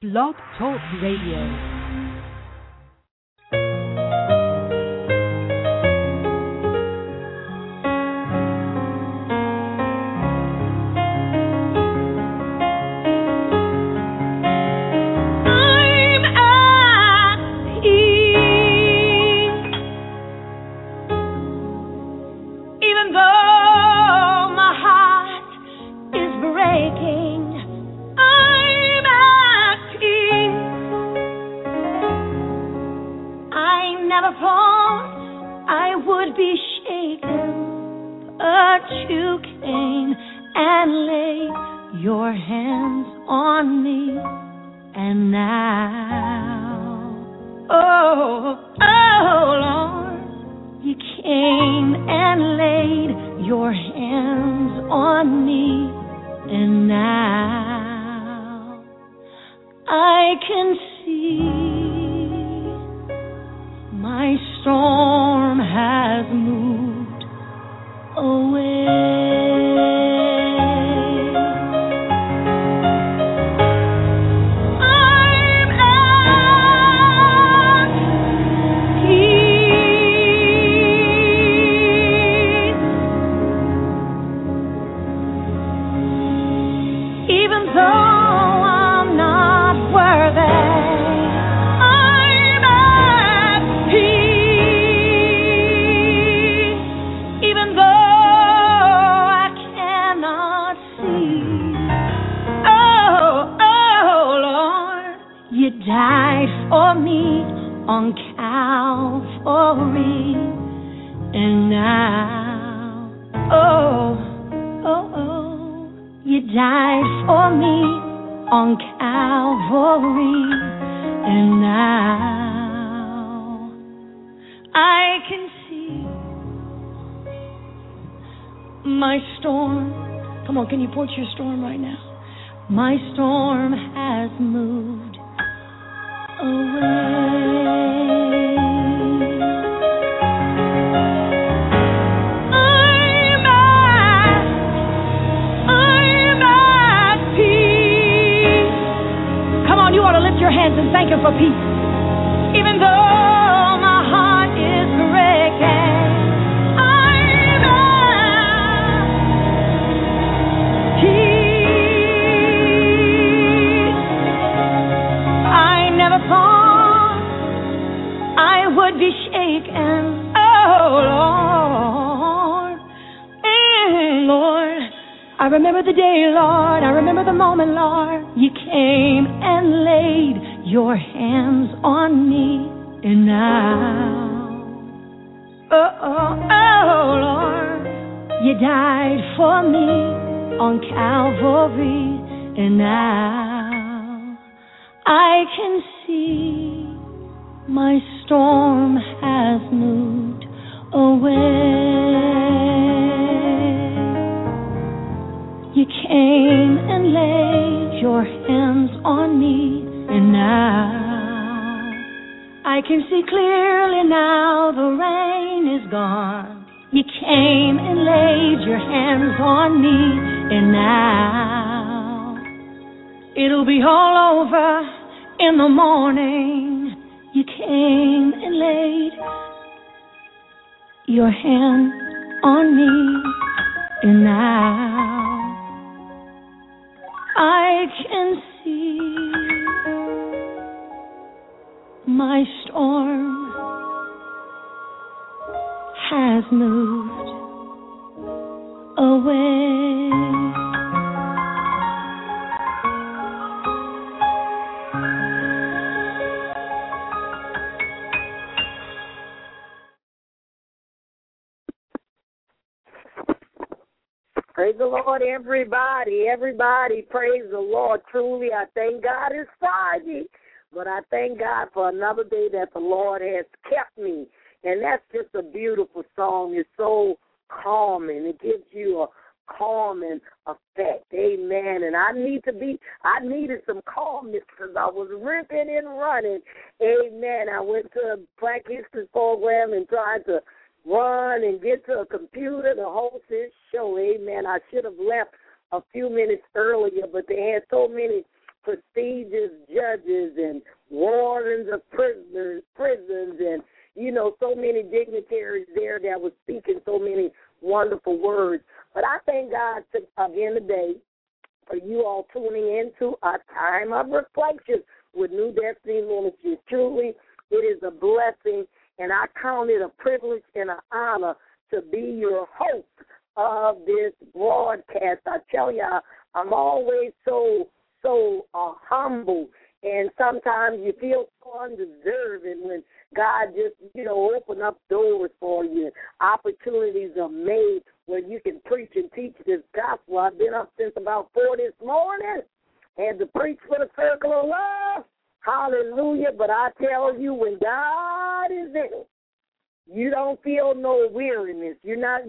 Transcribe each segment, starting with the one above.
Blog Talk Radio. Your storm right now. My storm has moved away. I'm at peace. Come on, you ought to lift your hands and thank Him for peace. Even though my heart is breaking. Be shaken, oh Lord, Lord, I remember the day, Lord, I remember the moment, Lord, you came and laid your hands on me, and now, oh Lord, you died for me on Calvary, and now I can see my storm has moved away. You came and laid your hands on me, and now I can see clearly now the rain is gone. You came and laid your hands on me, and now it'll be all over in the morning. You came and laid your hand on me, and now I can see my storm has moved away. Praise the Lord, everybody. Everybody, praise the Lord. Truly, I thank God it's Friday, but I thank God for another day that the Lord has kept me. And that's just a beautiful song. It's so calming. It gives you a calming effect. Amen. And I needed some calmness because I was ripping and running. Amen. I went to a Black History program and tried to run and get to a computer to host this show. Amen. I should have left a few minutes earlier, but they had so many prestigious judges and wardens of prisons and, so many dignitaries there that were speaking so many wonderful words. But I thank God again today for you all tuning into a time of reflection with New Destiny Ministries. Truly, it is a blessing, and I count it a privilege and an honor to be your host of this broadcast. I tell you, I'm always so humble, and sometimes you feel so undeserving when God just, open up doors for you. Opportunities are made where you can preach and teach this gospel. I've been up since about 4 this morning and to preach for the circle of love. Hallelujah. But I tell you, when God is in it, you don't feel no weariness. You're not,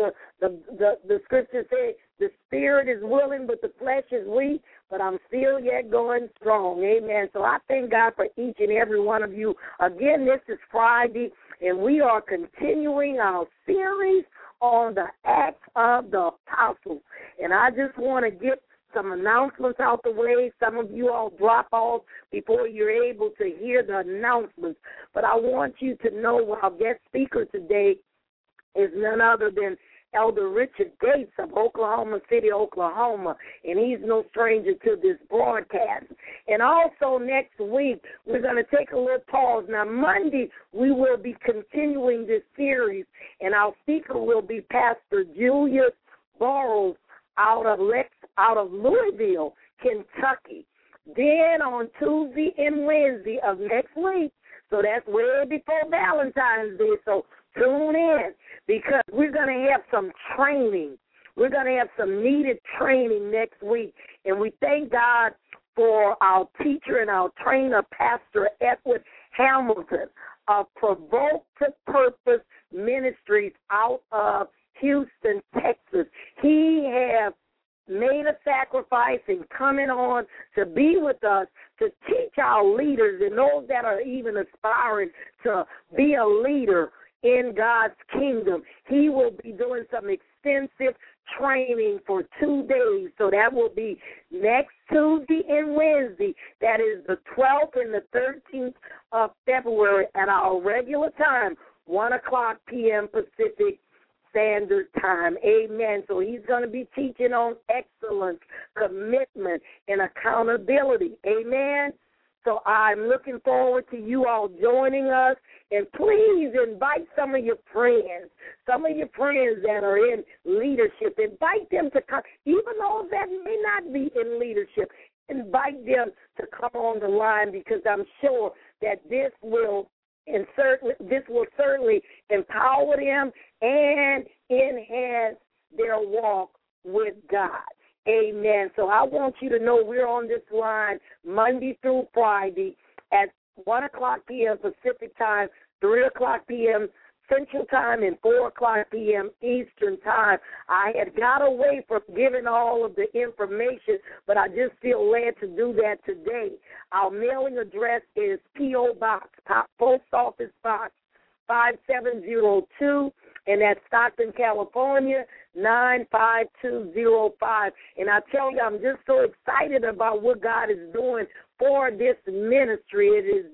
the scripture says the spirit is willing, but the flesh is weak, but I'm still yet going strong. Amen. So I thank God for each and every one of you. Again, this is Friday, and we are continuing our series on the Acts of the Apostles. And I just want to get some announcements out the way. Some of you all drop off before you're able to hear the announcements. But I want you to know our guest speaker today is none other than Elder Richard Gates of Oklahoma City, Oklahoma, and he's no stranger to this broadcast. And also next week, we're going to take a little pause. Now, Monday, we will be continuing this series, and our speaker will be Pastor Julius Burrows out of Louisville, Kentucky. Then on Tuesday and Wednesday of next week, so that's way before Valentine's Day, so tune in because we're going to have some training. We're going to have some needed training next week, and we thank God for our teacher and our trainer, Pastor Edward Hamilton of Provoke to Purpose Ministries out of Houston, Texas. He has made a sacrifice in coming on to be with us to teach our leaders and those that are even aspiring to be a leader in God's kingdom. He will be doing some extensive training for 2 days. So that will be next Tuesday and Wednesday. That is the 12th and the 13th of February at our regular time, 1 o'clock p.m. Pacific Standard Time. Amen. So he's going to be teaching on excellence, commitment, and accountability. Amen. So I'm looking forward to you all joining us. And please invite some of your friends that are in leadership. Invite them to come, even those that may not be in leadership. Invite them to come on the line because I'm sure that this will certainly empower them and enhance their walk with God. Amen. So I want you to know we're on this line Monday through Friday at 1 o'clock p.m. Pacific Time, 3 o'clock p.m. Central Time, and 4 o'clock p.m. Eastern Time. I had got away from giving all of the information, but I just feel led to do that today. Our mailing address is P.O. Box, Post Office Box 5702, and that's Stockton, California, 95205. And I tell you, I'm just so excited about what God is doing for this ministry.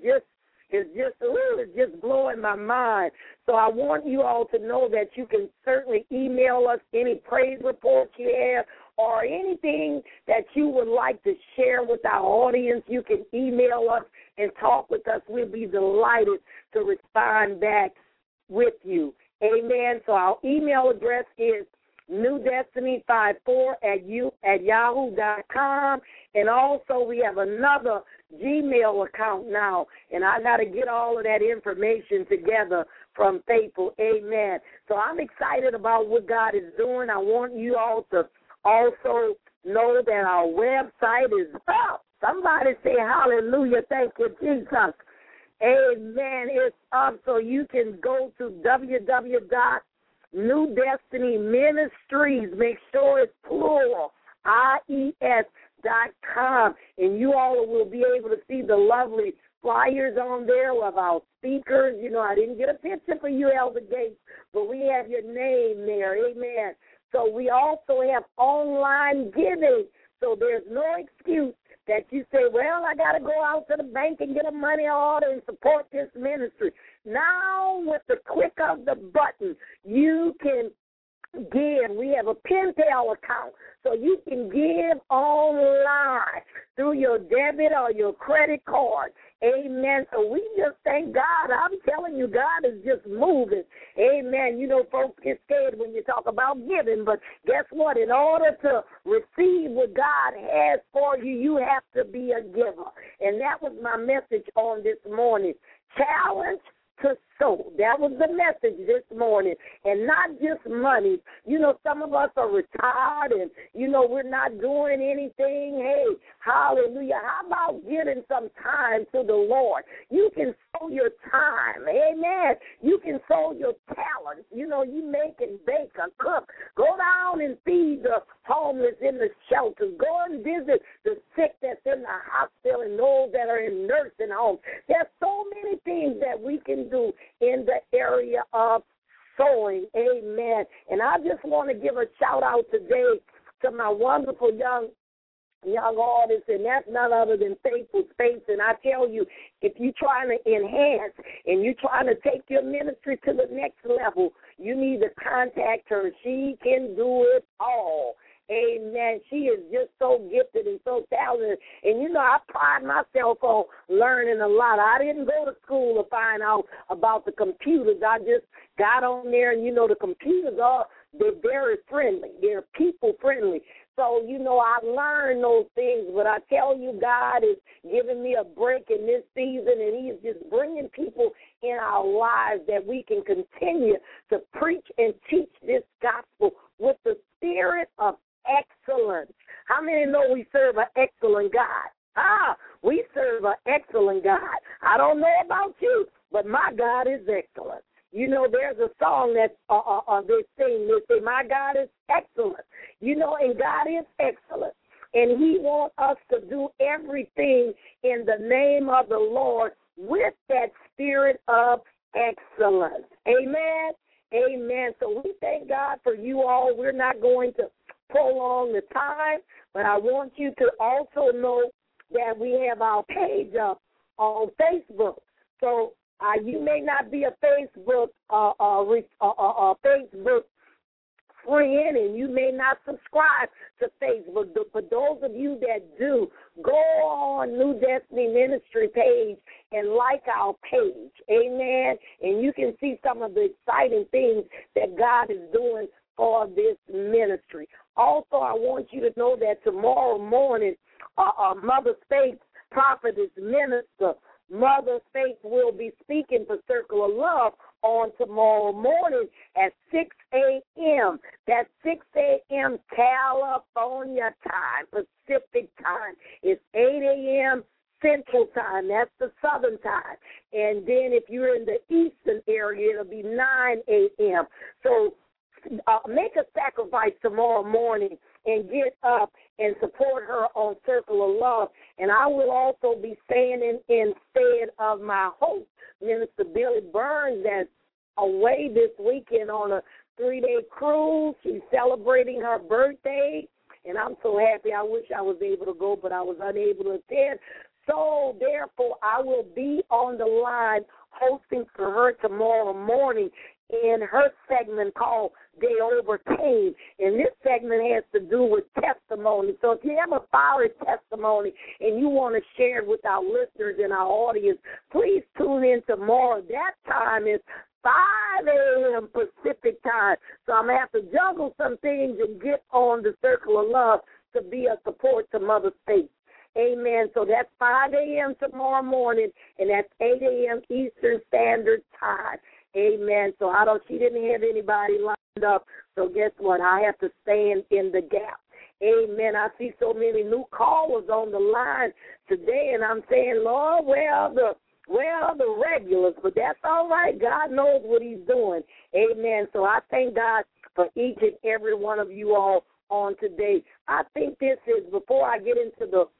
It's just blowing my mind. So I want you all to know that you can certainly email us any praise reports you have or anything that you would like to share with our audience. You can email us and talk with us. We'll be delighted to respond back with you. Amen. So our email address is newdestiny54@yahoo.com. And also we have another Gmail account now, and I got to get all of that information together from Faithful. Amen. So I'm excited about what God is doing. I want you all to also know that our website is up. Somebody say hallelujah. Thank you, Jesus. Amen. It's up, so you can go to www.newdestinyministries. Make sure it's plural, IES.com, and you all will be able to see the lovely flyers on there of our speakers. You know, I didn't get a picture for you, Elder Gates, but we have your name there. Amen. So we also have online giving, so there's no excuse that you say, well, I got to go out to the bank and get a money order and support this ministry. Now, with the click of the button, you can give. We have a PenPal account, so you can give online through your debit or your credit card. Amen. So we just thank God. I'm telling you, God is just moving. Amen. You know, folks get scared when you talk about giving, but guess what? In order to receive what God has for you, you have to be a giver. And that was my message on this morning. Challenge to sow. That was the message this morning. And not just money. You know, some of us are retired and, you know, we're not doing anything. Hey, hallelujah. How about giving some time to the Lord? You can sow your time. Amen. You can sow your talents. You know, you make and bake or cook. Go down and feed the homeless in the shelters. Go and visit the sick that's in the hospital and those that are in nursing homes. There's so many things that we can do in the area of sowing. Amen. And I just want to give a shout out today to my wonderful young artists, and that's none other than Faithful Space. And I tell you, if you're trying to enhance and you're trying to take your ministry to the next level, you need to contact her. She can do it all. Amen. She is just so gifted and so talented. And, you know, I pride myself on learning a lot. I didn't go to school to find out about the computers. I just got on there, and, you know, the computers they're very friendly. They're people friendly. So, you know, I learned those things. But I tell you, God is giving me a break in this season, and He is just bringing people in our lives that we can continue to preach and teach this gospel with the spirit of excellence. How many know we serve an excellent God? We serve an excellent God. I don't know about you, but my God is excellent. You know, there's a song that they sing. They say, my God is excellent. You know, and God is excellent. And He wants us to do everything in the name of the Lord with that spirit of excellence. Amen? Amen. So we thank God for you all. We're not going to prolong the time, but I want you to also know that we have our page up on Facebook. So you may not be a Facebook Facebook friend, and you may not subscribe to Facebook. But for those of you that do, go on New Destiny Ministry page and like our page. Amen. And you can see some of the exciting things that God is doing for this ministry. Also, I want you to know that tomorrow morning, Mother Faith, prophetess, minister, Mother Faith will be speaking for Circle of Love on tomorrow morning at 6 a.m. That's 6 a.m. California time, Pacific time. It's 8 a.m. Central time. That's the Southern time. And then if you're in the Eastern area, it'll be 9 a.m. So make a sacrifice tomorrow morning and get up and support her on Circle of Love. And I will also be standing instead of my host, Minister Billy Burns, that's away this weekend on a 3-day cruise. She's celebrating her birthday, and I'm so happy. I wish I was able to go, but I was unable to attend. So, therefore, I will be on the line hosting for her tomorrow morning in her segment called They Overcame. And this segment has to do with testimony. So if you have a fiery testimony and you want to share it with our listeners and our audience, please tune in tomorrow. That time is 5 a.m. Pacific time. So I'm going to have to juggle some things and get on the Circle of Love to be a support to Mother Faith. Amen. So that's 5 a.m. tomorrow morning, and that's 8 a.m. Eastern Standard Time. Amen. So she didn't have anybody lined up. So guess what? I have to stand in the gap. Amen. I see so many new callers on the line today, and I'm saying, Lord, where are the regulars? But that's all right. God knows what He's doing. Amen. So I thank God for each and every one of you all on today. I think this is, before I get into the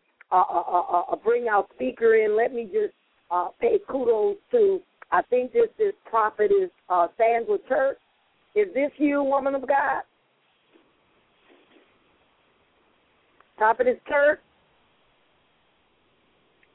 bring our speaker in, let me just pay kudos to, I think this is Prophetess Sandra Church. Is this you, woman of God? Prophetess Church?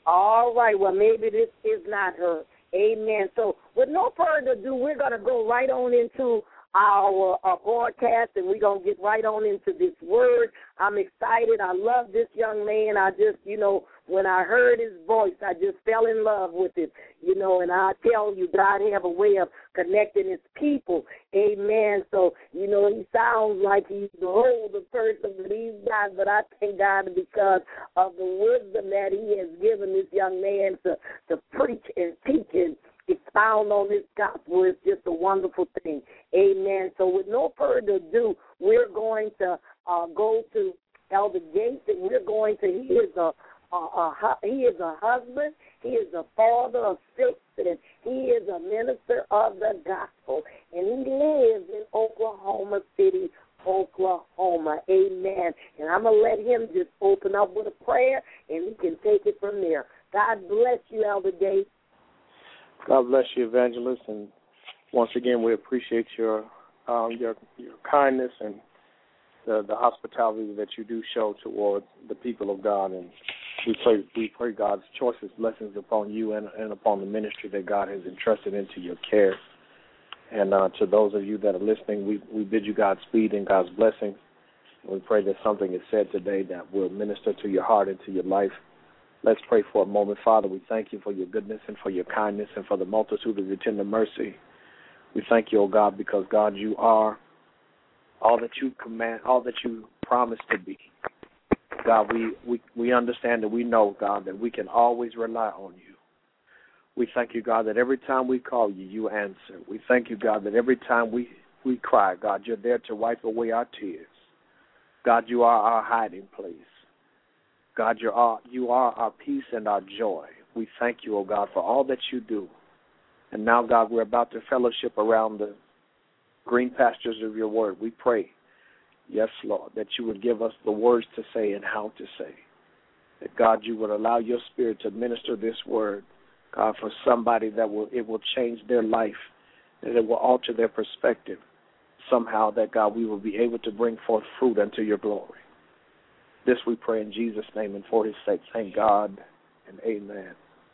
All right, well, maybe this is not her. Amen. So with no further ado, we're going to go right on into our broadcast, and we're going to get right on into this word. I'm excited. I love this young man. I just, when I heard his voice, I just fell in love with it, and I tell you, God have a way of connecting his people. Amen. So, he sounds like he's the older person of these guys, but I thank God because of the wisdom that he has given this young man to preach and teach and expound on this gospel. Is just a wonderful thing. Amen. So with no further ado, we're going to go to Elder Gates, and we're going to, he is a husband, he is a father of six, and he is a minister of the gospel, and he lives in Oklahoma City, Oklahoma. Amen. And I'm going to let him just open up with a prayer, and he can take it from there. God bless you, Elder Gates. God bless you, Evangelist, and once again, we appreciate your kindness and the hospitality that you do show towards the people of God, and we pray God's choicest blessings upon you and upon the ministry that God has entrusted into your care. And to those of you that are listening, we bid you Godspeed and God's blessings, and we pray that something is said today that will minister to your heart and to your life. Let's pray for a moment. Father, we thank you for your goodness and for your kindness and for the multitude of your tender mercy. We thank you, O God, because, God, you are all that you command, all that you promise to be. God, we understand and we know, God, that we can always rely on you. We thank you, God, that every time we call you, you answer. We thank you, God, that every time we cry, God, you're there to wipe away our tears. God, you are our hiding place. God, you are our peace and our joy. We thank you, O God, for all that you do. And now, God, we're about to fellowship around the green pastures of your word. We pray, yes, Lord, that you would give us the words to say and how to say. That, God, you would allow your spirit to minister this word, God, for somebody that it will change their life, that it will alter their perspective. Somehow that, God, we will be able to bring forth fruit unto your glory. This we pray in Jesus' name and for his sake. Thank God and amen.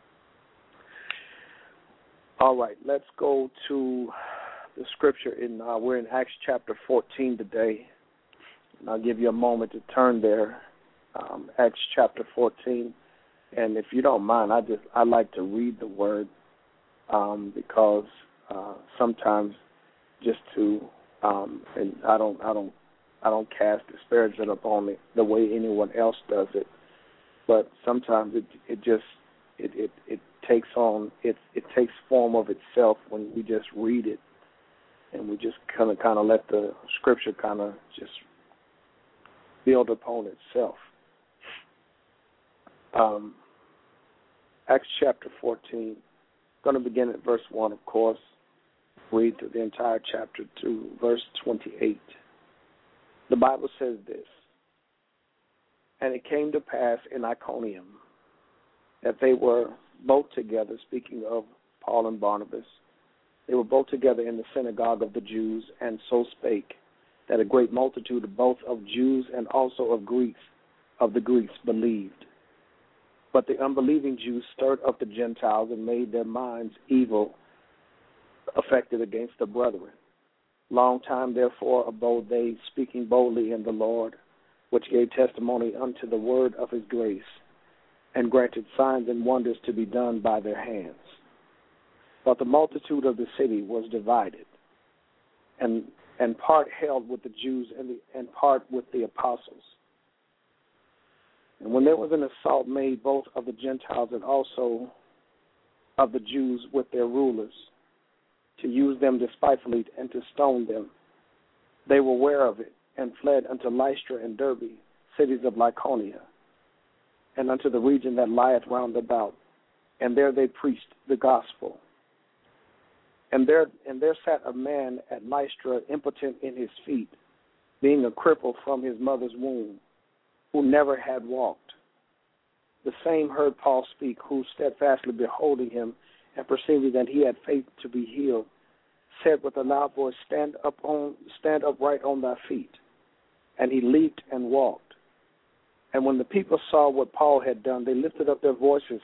All right, let's go to the scripture. We're in Acts chapter 14 today. And I'll give you a moment to turn there. Acts chapter 14. And if you don't mind, I like to read the word because sometimes just to and I don't cast disparagement upon it the way anyone else does it, but sometimes it takes on it takes form of itself when we just read it, and we just kind of let the scripture kind of just build upon itself. Acts chapter 14, going to begin at verse 1, of course. Read through the entire chapter to verse 28. The Bible says this: And it came to pass in Iconium that they were both together, speaking of Paul and Barnabas, they were both together in the synagogue of the Jews, and so spake, that a great multitude of both of Jews and also of the Greeks believed. But the unbelieving Jews stirred up the Gentiles and made their minds evil affected against the brethren. Long time, therefore, abode they, speaking boldly in the Lord, which gave testimony unto the word of his grace, and granted signs and wonders to be done by their hands. But the multitude of the city was divided, and part held with the Jews and part with the apostles. And when there was an assault made both of the Gentiles and also of the Jews with their rulers, to use them despitefully and to stone them, they were aware of it, and fled unto Lystra and Derbe, cities of Lycaonia, and unto the region that lieth round about, and there they preached the gospel. And there sat a man at Lystra, impotent in his feet, being a cripple from his mother's womb, who never had walked. The same heard Paul speak, who, steadfastly beholding him, and perceiving that he had faith to be healed, said with a loud voice, Stand upright on thy feet. And he leaped and walked. And when the people saw what Paul had done, they lifted up their voices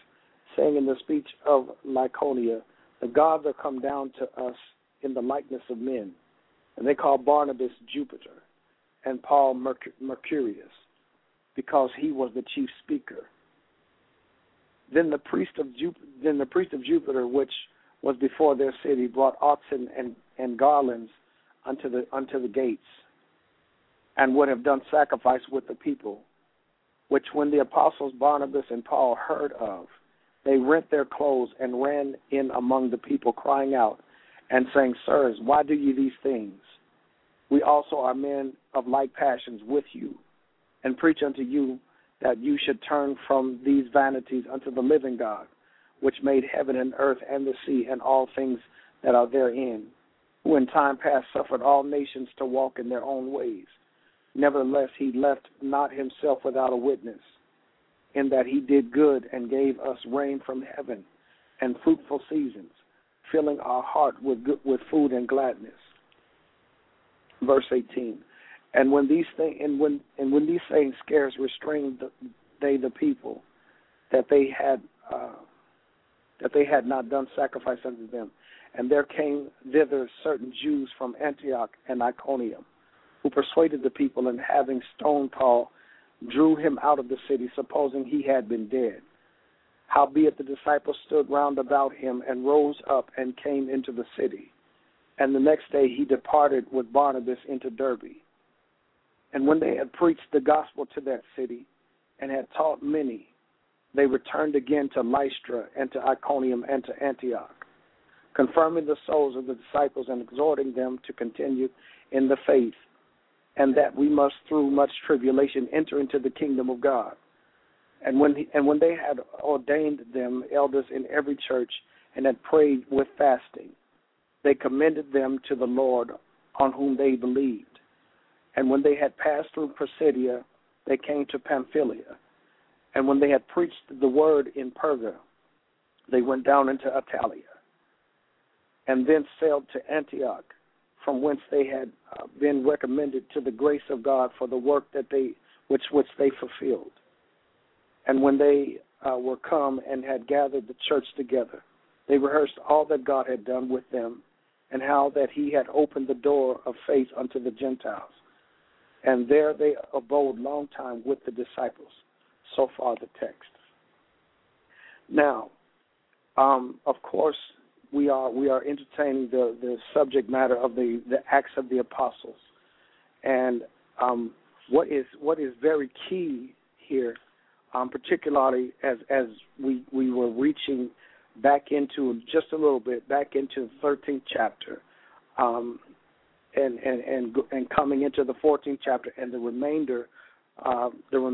saying in the speech of Lycaonia, the gods are come down to us in the likeness of men. And they called Barnabas Jupiter and Paul Mercurius, because he was the chief speaker. Then the priest of Jupiter, which was before their city, brought oxen and garlands unto the gates, and would have done sacrifice with the people, which when the apostles Barnabas and Paul heard of, they rent their clothes and ran in among the people, crying out and saying, Sirs, why do ye these things? We also are men of like passions with you, and preach unto you that you should turn from these vanities unto the living God, which made heaven and earth and the sea and all things that are therein, who in time past suffered all nations to walk in their own ways. Nevertheless, he left not himself without a witness, in that he did good and gave us rain from heaven and fruitful seasons, filling our heart with food and gladness. Verse 18. And when these things scarce restrained they the people, that they had not done sacrifice unto them, and there came thither certain Jews from Antioch and Iconium, who persuaded the people, and having stoned Paul, drew him out of the city, supposing he had been dead. Howbeit the disciples stood round about him, and rose up and came into the city. And the next day he departed with Barnabas into Derbe. And when they had preached the gospel to that city, and had taught many, they returned again to Lystra, and to Iconium, and to Antioch, confirming the souls of the disciples, and exhorting them to continue in the faith, and that we must through much tribulation enter into the kingdom of God. And when they had ordained them elders in every church, and had prayed with fasting, they commended them to the Lord, on whom they believed. And when they had passed through Pisidia, they came to Pamphylia. And when they had preached the word in Perga, they went down into Italia, and then sailed to Antioch, from whence they had been recommended to the grace of God for the work that which they fulfilled. And when they were come and had gathered the church together, they rehearsed all that God had done with them, and how that he had opened the door of faith unto the Gentiles. And there they abode long time with the disciples. So far the text. Now, of course, we are entertaining the subject matter of the Acts of the Apostles, and what is very key here, particularly as we were reaching back into just a little bit back into the 13th chapter, and coming into the 14th chapter, and the remainder of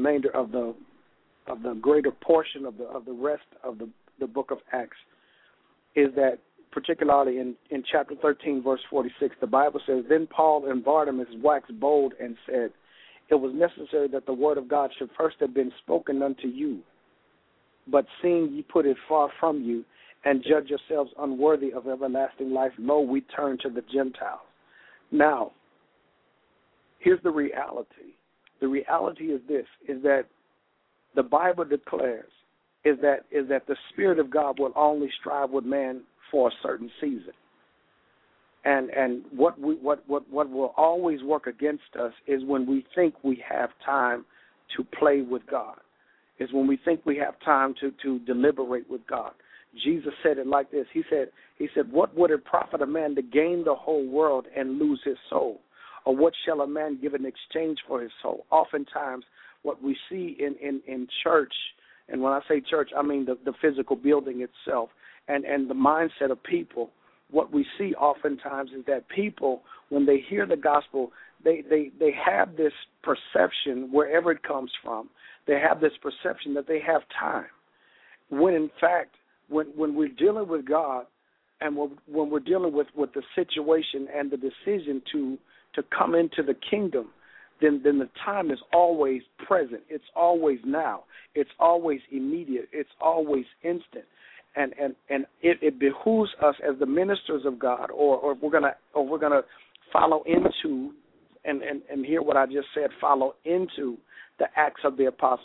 the greater portion of the rest of the book of Acts, is that particularly in chapter 13, verse 46, the Bible says, Then Paul and Barnabas waxed bold and said, It was necessary that the word of God should first have been spoken unto you. But seeing ye put it far from you, and judge yourselves unworthy of everlasting life, lo, we turn to the Gentiles. Now, here's the reality. The reality is this, is that the Bible declares is that the Spirit of God will only strive with man for a certain season. And what will always work against us is when we think we have time to play with God, is when we think we have time to deliberate with God. Jesus said it like this. He said, What would it profit a man to gain the whole world and lose his soul? Or what shall a man give in exchange for his soul? Oftentimes, what we see in church, and when I say church, I mean the physical building itself, and the mindset of people, what we see oftentimes is that people, when they hear the gospel, they have this perception, wherever it comes from, they have this perception that they have time. When in fact, when we're dealing with God, and when we're dealing with the situation and the decision to come into the kingdom, then the time is always present. It's always now. It's always immediate. It's always instant. And it behooves us as the ministers of God, or we're gonna follow into and hear what I just said, follow into the Acts of the Apostles.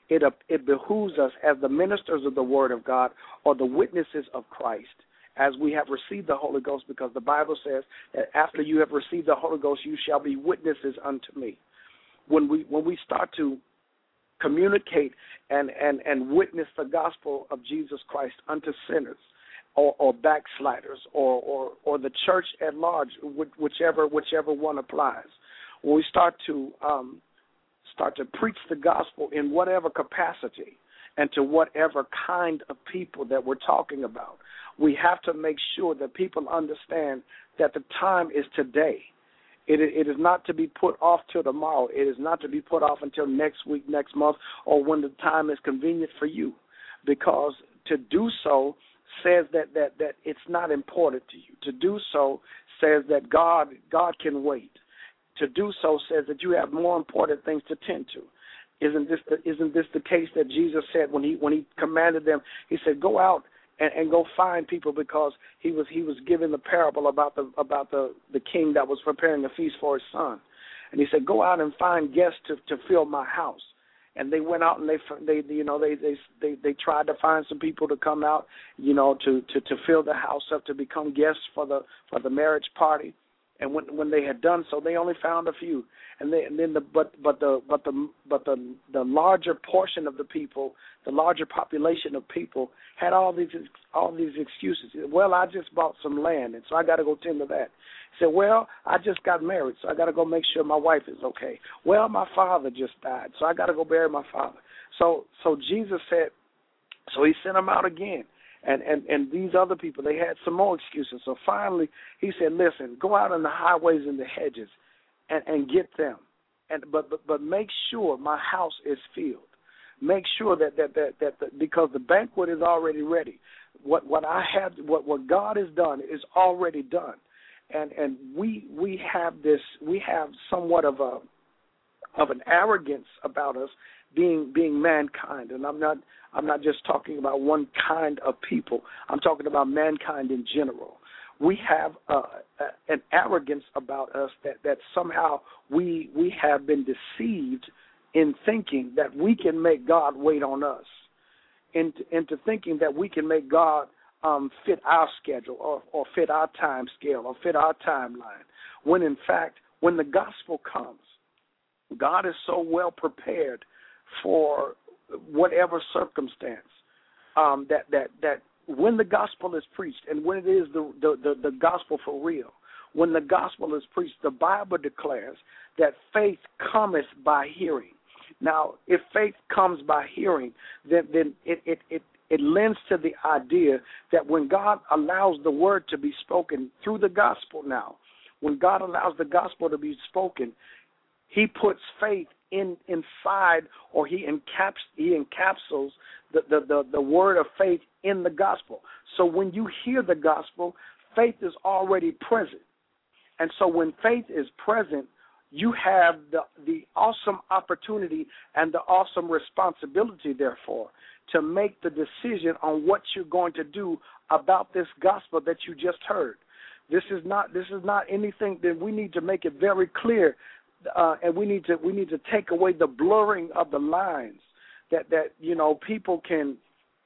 it behooves us as the ministers of the Word of God or the witnesses of Christ, as we have received the Holy Ghost, because the Bible says that after you have received the Holy Ghost, you shall be witnesses unto me. When we start to communicate and witness the gospel of Jesus Christ unto sinners or backsliders or the church at large, whichever one applies, when we start to preach the gospel in whatever capacity and to whatever kind of people that we're talking about, we have to make sure that people understand that the time is today. It is not to be put off till tomorrow. It is not to be put off until next week, next month, or when the time is convenient for you, because to do so says that it's not important to you. To do so says that God can wait. To do so says that you have more important things to tend to. Isn't this the case that Jesus said when he commanded them? He said, "Go out and go find people," because he was giving the parable about the king that was preparing a feast for his son, and he said, "Go out and find guests to fill my house." And they went out and they tried to find some people to come out, to fill the house up, to become guests for the marriage party. And when they had done so, they only found a few. But the larger portion of the people, the larger population of people, had all these excuses. Well, I just bought some land, and so I got to go tend to that. He said, well, I just got married, so I got to go make sure my wife is okay. Well, my father just died, so I got to go bury my father. So Jesus said, so he sent them out again. And these other people, they had some more excuses. So finally, he said, listen, go out in the highways and the hedges and get them. But make sure my house is filled. Make sure that because the banquet is already ready. What God has done is already done. And we have somewhat of an arrogance about us being mankind, and I'm not just talking about one kind of people. I'm talking about mankind in general. We have an arrogance about us that somehow we have been deceived in thinking that we can make God wait on us, into thinking that we can make God fit our schedule or fit our time scale or fit our timeline, when in fact, when the gospel comes, God is so well prepared for whatever circumstance that when the gospel is preached, and when it is the gospel for real, when the gospel is preached, the Bible declares that faith cometh by hearing. Now, if faith comes by hearing, then it lends to the idea that when God allows the word to be spoken through the gospel now, when God allows the gospel to be spoken, he puts faith inside, or he encapsulates the word of faith in the gospel. So when you hear the gospel, faith is already present. And so when faith is present, you have the awesome opportunity and the awesome responsibility, therefore, to make the decision on what you're going to do about this gospel that you just heard. This is not anything that we need to make it very clear. And we need to take away the blurring of the lines that people can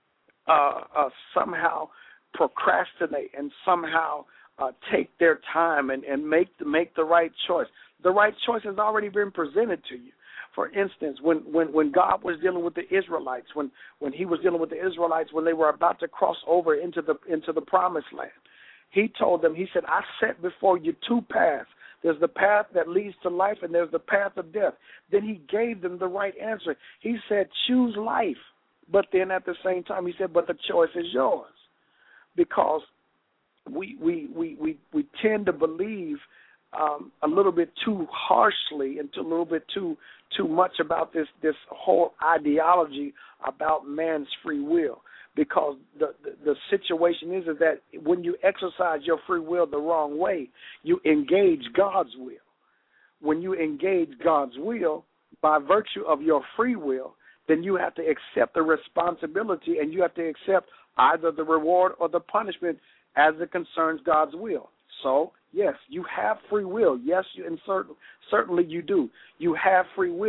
somehow procrastinate and somehow take their time and make the right choice. The right choice has already been presented to you. For instance, when God was dealing with the Israelites, when he was dealing with the Israelites when they were about to cross over into the promised land, he told them, he said, I set before you two paths. There's the path that leads to life, and there's the path of death. Then he gave them the right answer. He said, choose life. But then at the same time, he said, but the choice is yours. Because we tend to believe a little bit too harshly and a little bit too much about this whole ideology about man's free will. Because the situation is that when you exercise your free will the wrong way, you engage God's will. When you engage God's will by virtue of your free will, then you have to accept the responsibility, and you have to accept either the reward or the punishment as it concerns God's will. So, yes, you have free will. Yes, certainly you do. You have free will.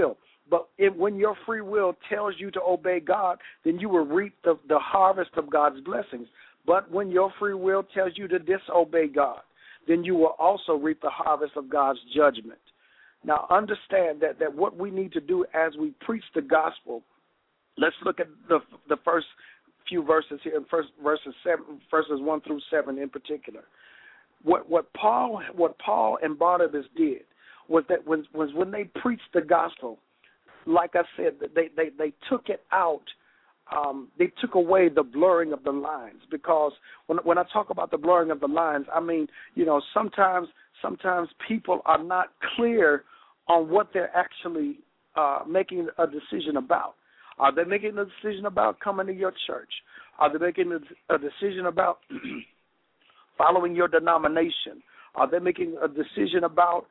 But when your free will tells you to obey God, then you will reap the harvest of God's blessings. But when your free will tells you to disobey God, then you will also reap the harvest of God's judgment. Now, understand that what we need to do as we preach the gospel, let's look at the first few verses here, verses 1 through 7 in particular. What Paul and Barnabas did was that when they preached the gospel, like I said, they took it out. They took away the blurring of the lines, because when I talk about the blurring of the lines, I mean, sometimes people are not clear on what they're actually making a decision about. Are they making a decision about coming to your church? Are they making a decision about following your denomination? Are they making a decision about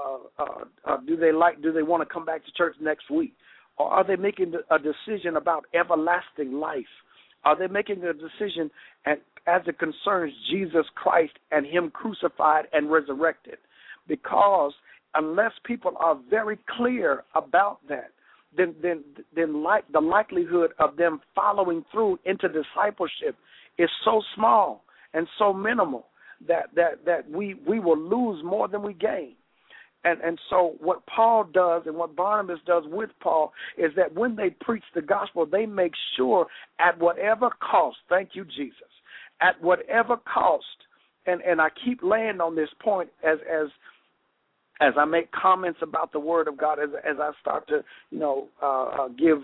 do they want to come back to church next week? Or are they making a decision about everlasting life? Are they making a decision as it concerns Jesus Christ and Him crucified and resurrected? Because unless people are very clear about that, then the likelihood of them following through into discipleship is so small and so minimal that we will lose more than we gain. And so what Paul does and what Barnabas does with Paul is that when they preach the gospel, they make sure at whatever cost, thank you, Jesus, at whatever cost, and I keep laying on this point as I make comments about the Word of God, as I start to give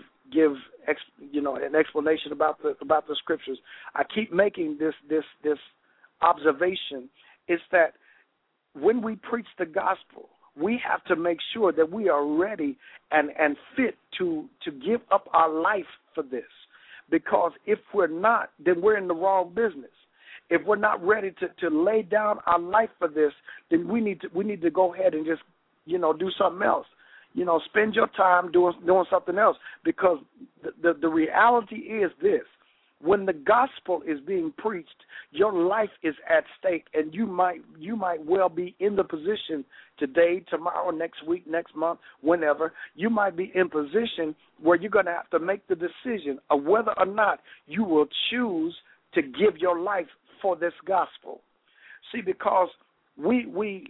an explanation about the Scriptures, I keep making this observation, is that when we preach the gospel, we have to make sure that we are ready and fit to give up our life for this. Because if we're not, then we're in the wrong business. If we're not ready to lay down our life for this, then we need to go ahead and just, do something else. Spend your time doing something else. Because the reality is this: when the gospel is being preached, your life is at stake, and you might well be in the position today, tomorrow, next week, next month, whenever. You might be in position where you're going to have to make the decision of whether or not you will choose to give your life for this gospel. See, because we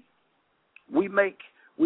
make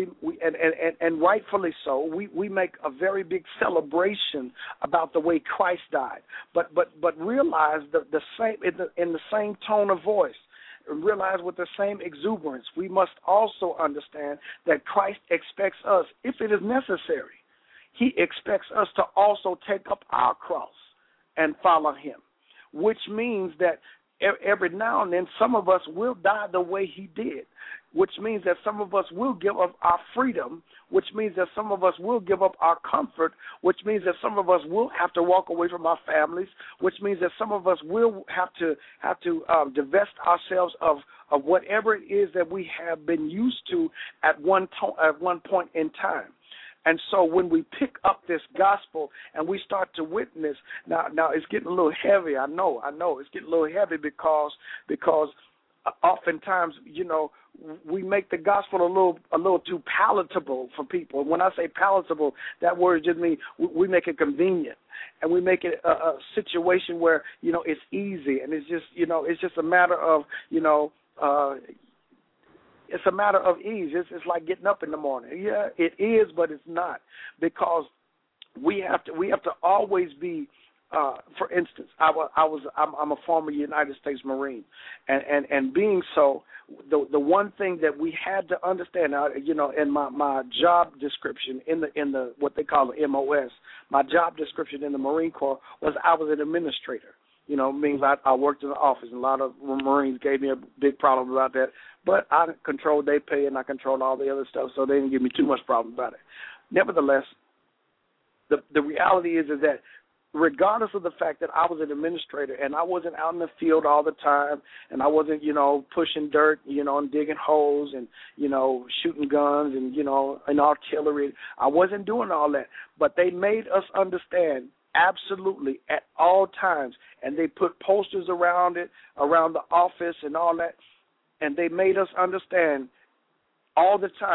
and rightfully so, we make a very big celebration about the way Christ died. But realize the same in the same tone of voice, realize with the same exuberance, we must also understand that Christ expects us, if it is necessary, He expects us to also take up our cross and follow Him, which means that every now and then some of us will die the way He did, which means that some of us will give up our freedom, which means that some of us will give up our comfort, which means that some of us will have to walk away from our families, which means that some of us will have to divest ourselves of whatever it is that we have been used to at one point in time. And so when we pick up this gospel and we start to witness, now it's getting a little heavy. I know it's getting a little heavy because oftentimes, we make the gospel a little too palatable for people. When I say palatable, that word just means we make it convenient, and we make it a situation where it's easy, and it's just a matter of it's a matter of ease. It's like getting up in the morning. Yeah, it is, but it's not, because we have to always be. For instance, I'm a former United States Marine, and being so, the one thing that we had to understand, in my job description in the what they call the MOS, my job description in the Marine Corps was I was an administrator. Means I worked in the office, and a lot of Marines gave me a big problem about that. But I controlled their pay, and I controlled all the other stuff, so they didn't give me too much problem about it. Nevertheless, the reality is that regardless of the fact that I was an administrator and I wasn't out in the field all the time, and I wasn't, pushing dirt, and digging holes and, shooting guns and artillery, I wasn't doing all that. But they made us understand absolutely at all times, and they put posters around it, around the office and all that, and they made us understand all the time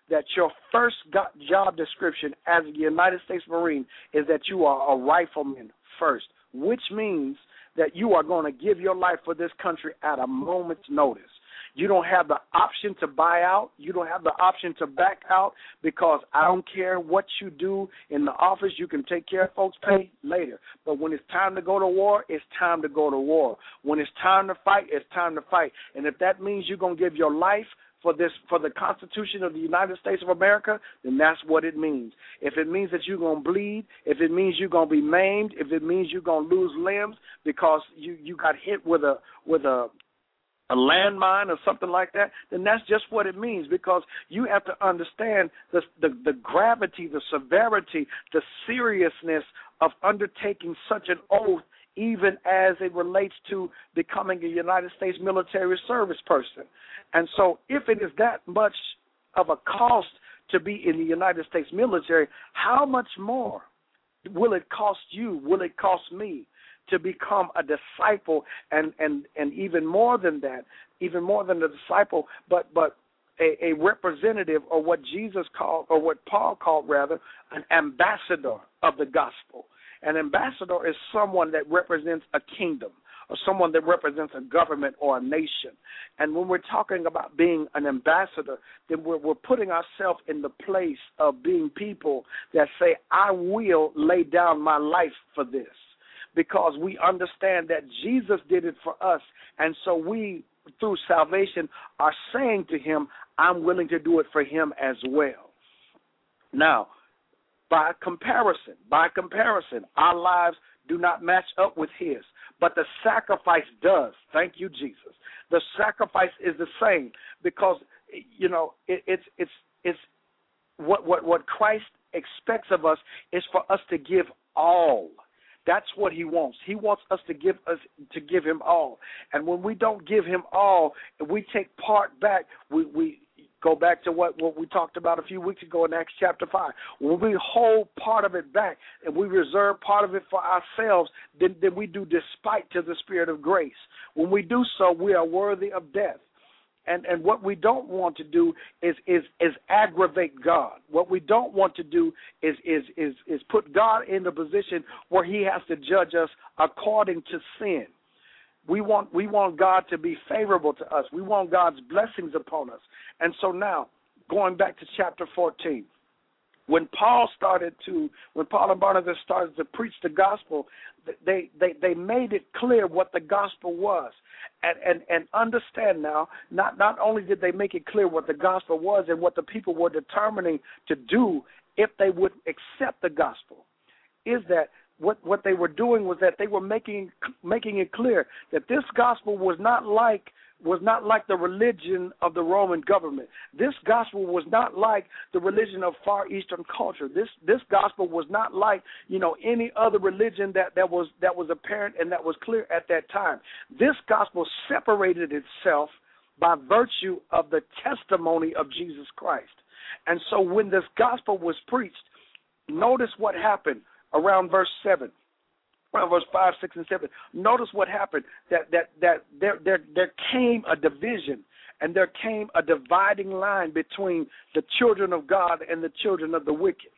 that your first job description as a United States Marine is that you are a rifleman first, which means that you are going to give your life for this country at a moment's notice. You don't have the option to buy out. You don't have the option to back out, because I don't care what you do in the office. You can take care of folks' pay later. But when it's time to go to war, it's time to go to war. When it's time to fight, it's time to fight. And if that means you're going to give your life for the Constitution of the United States of America, then that's what it means. If it means that you're going to bleed, if it means you're going to be maimed, if it means you're going to lose limbs because you got hit with a landmine or something like that, then that's just what it means, because you have to understand the gravity, the severity, the seriousness of undertaking such an oath, even as it relates to becoming a United States military service person. And so if it is that much of a cost to be in the United States military, how much more will it cost you, will it cost me, to become a disciple, and even more than that, even more than a disciple, but a representative, or what Jesus called, or what Paul called rather, an ambassador of the gospel. An ambassador is someone that represents a kingdom, or someone that represents a government or a nation. And when we're talking about being an ambassador, then we're putting ourselves in the place of being people that say, I will lay down my life for this, because we understand that Jesus did it for us. And so we, through salvation, are saying to him, I'm willing to do it for him as well. Now, by comparison, our lives do not match up with his, but the sacrifice does. Thank you, Jesus. The sacrifice is the same, because, you know, it's what Christ expects of us is for us to give all. That's what he wants. He wants us to give him all. And when we don't give him all, if we take part back, we go back to what we talked about a few weeks ago in Acts chapter 5. When we hold part of it back and we reserve part of it for ourselves, then we do despite to the Spirit of grace. When we do so, we are worthy of death. And what we don't want to do is aggravate God. What we don't want to do is put God in the position where he has to judge us according to sin. We want God to be favorable to us. We want God's blessings upon us. And so now, going back to chapter 14, when Paul and Barnabas started to preach the gospel, they made it clear what the gospel was. And understand now, not only did they make it clear what the gospel was and what the people were determining to do if they would accept the gospel, is that what they were doing was that they were making it clear that this gospel was not like the religion of the Roman government. This gospel was not like the religion of Far Eastern culture. This gospel was not like, you know, any other religion that was apparent and that was clear at that time. This gospel separated itself by virtue of the testimony of Jesus Christ. And so when this gospel was preached, notice what happened around verse 7. Around verse 5, 6, and 7, notice what happened, that there came a division, and there came a dividing line between the children of God and the children of the wicked.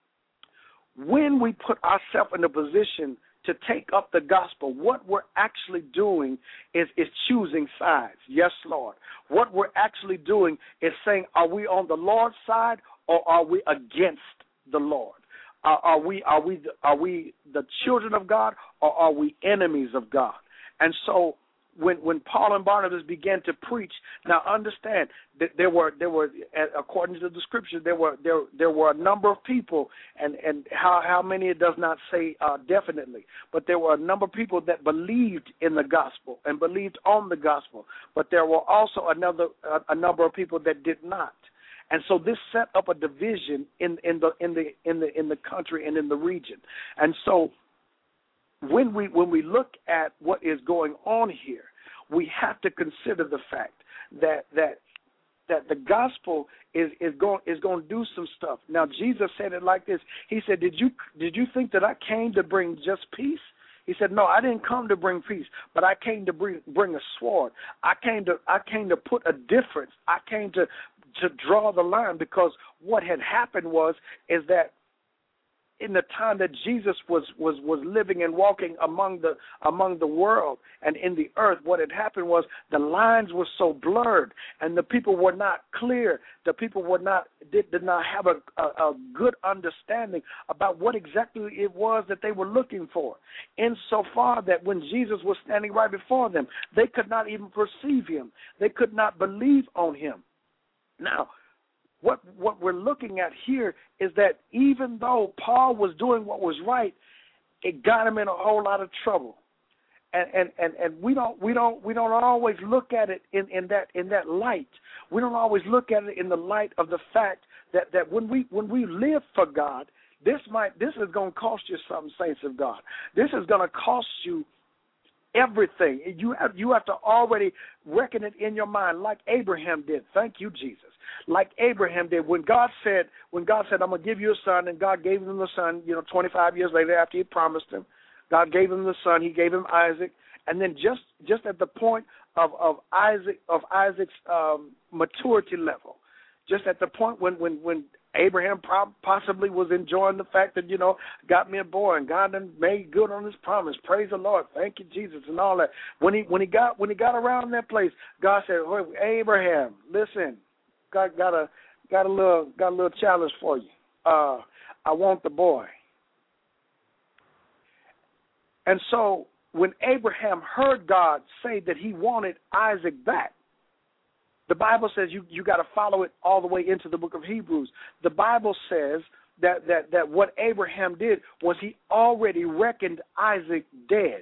When we put ourselves in a position to take up the gospel, what we're actually doing is choosing sides. Yes, Lord. What we're actually doing is saying, are we on the Lord's side or are we against the Lord? Are we the children of God, or are we enemies of God? And so when Paul and Barnabas began to preach, now understand that there were according to the scripture there were a number of people, and how many it does not say definitely, but there were a number of people that believed in the gospel and believed on the gospel, but there were also a number of people that did not. And so this set up a division in the country and in the region. And so when we look at what is going on here, we have to consider the fact that the gospel is going to do some stuff. Now Jesus said it like this. He said, "Did you think that I came to bring just peace?" He said, "No, I didn't come to bring peace, but I came to bring a sword. I came to put a difference. I came to to draw the line, because what had happened is that in the time that Jesus was living and walking among the world and in the earth, what had happened was the lines were so blurred and the people were not clear. The people did not have a good understanding about what exactly it was that they were looking for. Insofar that when Jesus was standing right before them, they could not even perceive him. They could not believe on him. Now, what we're looking at here is that even though Paul was doing what was right, it got him in a whole lot of trouble, and we don't always look at it in that light. We don't always look at it in the light of the fact that when we live for God, this is going to cost you something, saints of God. This is going to cost you everything. You have to already reckon it in your mind, like Abraham did. Thank you, Jesus. Like Abraham did. When God said, I'm going to give you a son, and God gave him the son, 25 years later after he promised him, God gave him the son. He gave him Isaac. And then just at the point of Isaac's maturity level, just at the point when Abraham possibly was enjoying the fact that, got me a boy, and God done made good on his promise. Praise the Lord. Thank you, Jesus, and all that. When he got around that place, God said, hey, Abraham, listen, God got a little challenge for you. I want the boy. And so when Abraham heard God say that he wanted Isaac back, the Bible says you got to follow it all the way into the book of Hebrews. The Bible says that what Abraham did was he already reckoned Isaac dead.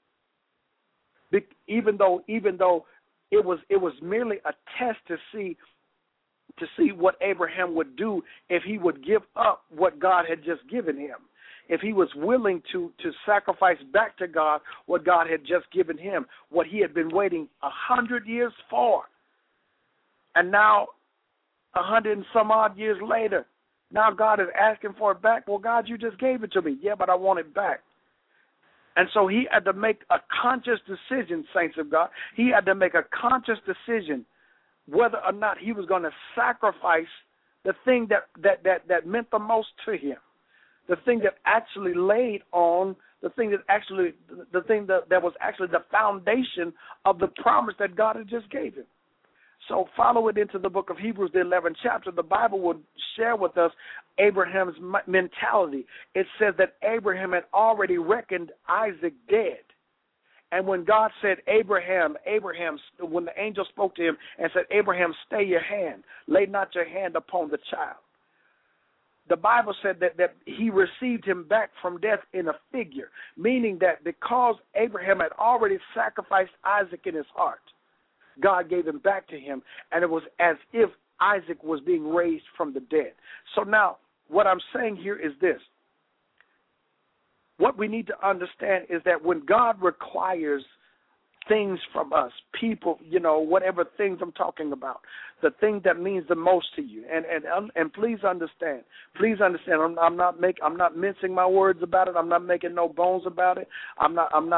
Even though it was merely a test to see what Abraham would do if he would give up what God had just given him. If he was willing to sacrifice back to God what God had just given him, what he had been waiting 100 years for. And now, 100 and some odd years later, now God is asking for it back. Well, God, you just gave it to me. Yeah, but I want it back. And so he had to make a conscious decision, saints of God. He had to make a conscious decision whether or not he was going to sacrifice the thing that meant the most to him, the thing that actually laid on, the thing that was actually the foundation of the promise that God had just gave him. So follow it into the book of Hebrews, the 11th chapter. The Bible will share with us Abraham's mentality. It says that Abraham had already reckoned Isaac dead. And when God said, Abraham, when the angel spoke to him and said, Abraham, stay your hand, lay not your hand upon the child. The Bible said that he received him back from death in a figure, meaning that because Abraham had already sacrificed Isaac in his heart, God gave him back to him, and it was as if Isaac was being raised from the dead. So now, what I'm saying here is this. What we need to understand is that when God requires things from us, people, whatever things I'm talking about, the thing that means the most to you, and please understand, I'm not mincing my words about it. I'm not making no bones about it. I'm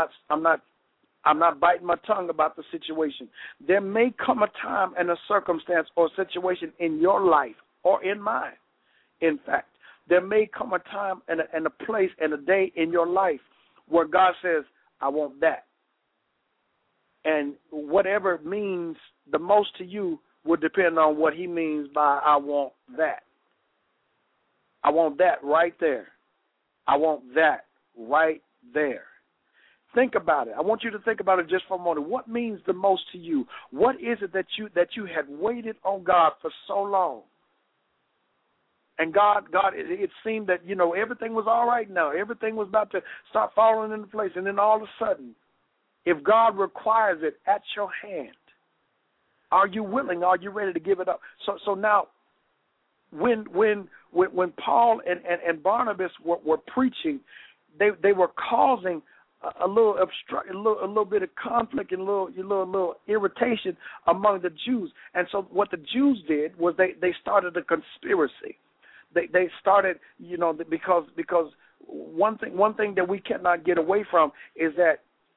not biting my tongue about the situation. There may come a time and a circumstance or a situation in your life or in mine, in fact, there may come a time and a place and a day in your life where God says, I want that. And whatever means the most to you will depend on what he means by I want that. I want that right there. I want that right there. Think about it. I want you to think about it just for a moment. What means the most to you? What is it that you had waited on God for so long? And God, it seemed that, everything was all right now. Everything was about to start falling into place. And then all of a sudden, if God requires it at your hand, are you willing? Are you ready to give it up? So now, when Paul and Barnabas were preaching, they were causing a little bit of conflict and a little irritation among the Jews. And so what the Jews did was they started a conspiracy. They started, because one thing that we cannot get away from is that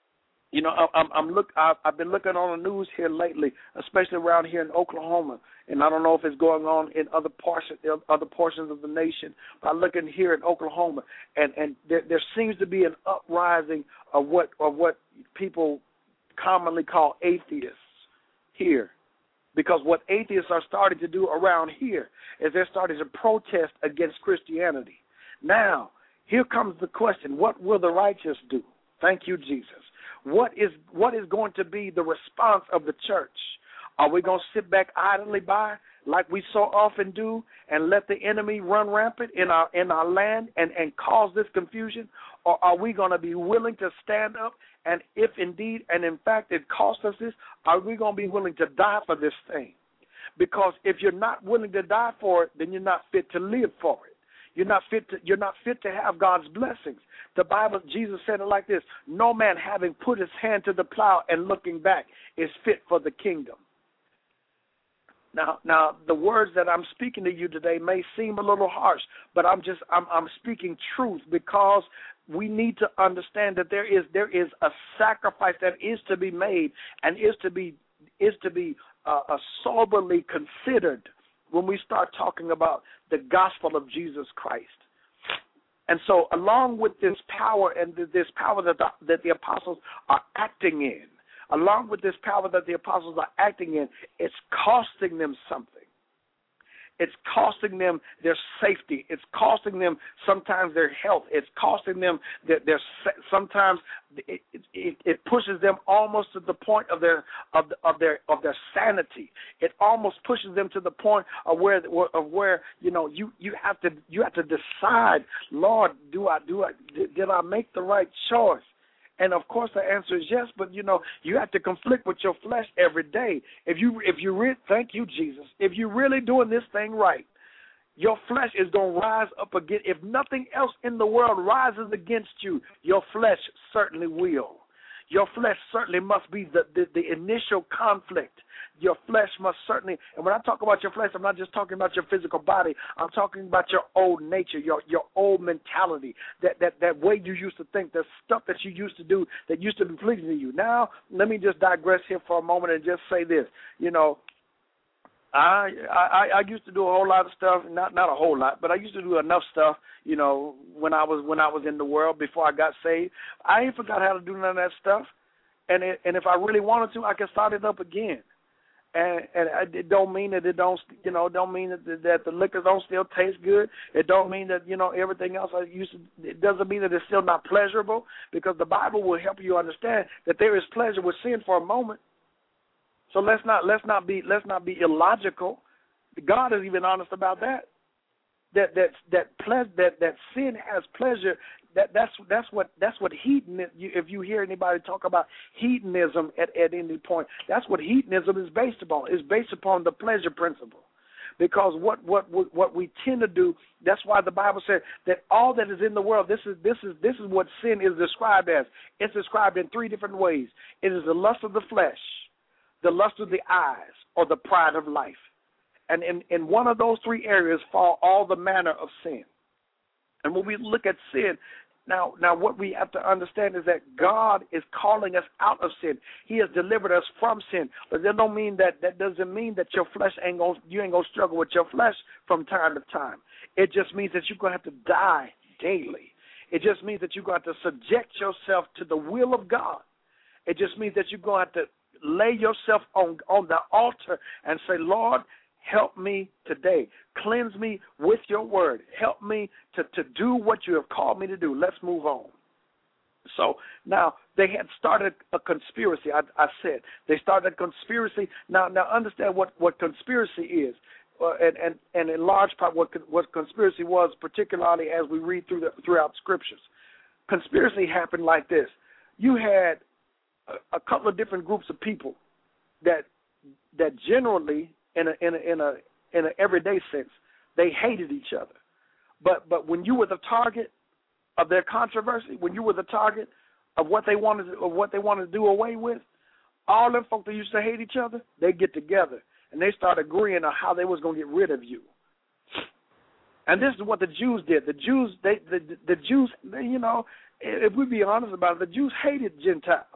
You know, I've been looking on the news here lately, especially around here in Oklahoma, and I don't know if it's going on in other portions of the nation. But I look in here in Oklahoma, and there seems to be an uprising of what people commonly call atheists here, because what atheists are starting to do around here is they're starting to protest against Christianity. Now, here comes the question: what will the righteous do? Thank you, Jesus. What is going to be the response of the church? Are we going to sit back idly by like we so often do and let the enemy run rampant in our land and cause this confusion? Or are we going to be willing to stand up, and if indeed and in fact it costs us this, are we going to be willing to die for this thing? Because if you're not willing to die for it, then you're not fit to live for it. You're not fit to have God's blessings. The Bible, Jesus said it like this: no man having put his hand to the plow and looking back is fit for the kingdom. Now, the words that I'm speaking to you today may seem a little harsh, but I'm speaking truth, because we need to understand that there is a sacrifice that is to be made and is to be soberly considered when we start talking about the gospel of Jesus Christ. And so along with this power and this power that the apostles are acting in, it's costing them something. It's costing them their safety. It's costing them sometimes their health. It's costing them sometimes it pushes them almost to the point of their sanity. It almost pushes them to the point of where you have to decide, Lord, did I make the right choice? And of course the answer is yes, but you have to conflict with your flesh every day. Thank you, Jesus. If you're really doing this thing right, your flesh is going to rise up again. If nothing else in the world rises against you, your flesh certainly will. Your flesh certainly must be the initial conflict. Your flesh must certainly, and when I talk about your flesh, I'm not just talking about your physical body. I'm talking about your old nature, your old mentality, that way you used to think, the stuff that you used to do that used to be pleasing to you. Now, let me just digress here for a moment and just say this. I used to do a whole lot of stuff, not a whole lot, but I used to do enough stuff, when I was in the world before I got saved. I ain't forgot how to do none of that stuff, and if I really wanted to, I can start it up again. And it don't mean that don't mean that the liquor don't still taste good. It don't mean that everything else I used to. It doesn't mean that it's still not pleasurable, because the Bible will help you understand that there is pleasure with sin for a moment. So let's not be illogical. God is even honest about that. That sin has pleasure. That's what hedonism. If you hear anybody talk about hedonism at any point, that's what hedonism is based upon. It's based upon the pleasure principle. Because what we tend to do, that's why the Bible said that all that is in the world, this is what sin is described as. It's described in three different ways. It is the lust of the flesh, the lust of the eyes, or the pride of life. And in one of those three areas fall all the manner of sin. And when we look at sin, now what we have to understand is that God is calling us out of sin. He has delivered us from sin. But that doesn't mean that your flesh you ain't gonna struggle with your flesh from time to time. It just means that you're gonna have to die daily. It just means that you're going to have to subject yourself to the will of God. It just means that you're going to have to lay yourself on the altar and say, Lord, help me today. Cleanse me with your word. Help me to do what you have called me to do. Let's move on. So now they had started a conspiracy. I said they started a conspiracy. Now understand what conspiracy is, and in large part what conspiracy was, particularly as we read throughout scriptures. Conspiracy happened like this: you had a couple of different groups of people that generally, in an everyday sense, they hated each other. But when you were the target of their controversy, when you were the target of what they wanted to do away with, all them folks that used to hate each other, they get together and they start agreeing on how they was going to get rid of you. And this is what the Jews did. The Jews, you know, if we be honest about it, the Jews hated Gentiles.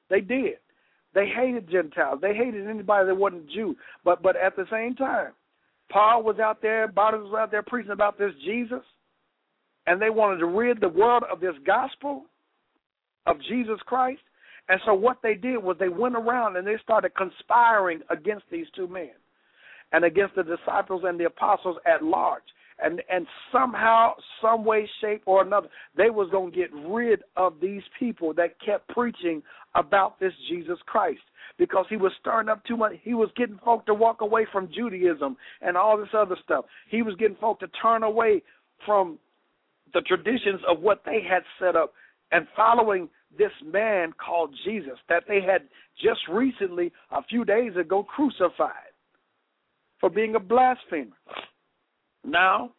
They did. They hated Gentiles. They hated anybody that wasn't a Jew. But at the same time, Paul was out there, Barnabas was out there preaching about this Jesus, and they wanted to rid the world of this gospel of Jesus Christ. And so what they did was they went around and they started conspiring against these two men and against the disciples and the apostles at large. And somehow, some way, shape, or another, they was going to get rid of these people that kept preaching about this Jesus Christ, because he was stirring up too much. He was getting folk to walk away from Judaism and all this other stuff. He was getting folk to turn away from the traditions of what they had set up and following this man called Jesus that they had just recently, a few days ago, crucified for being a blasphemer. Now,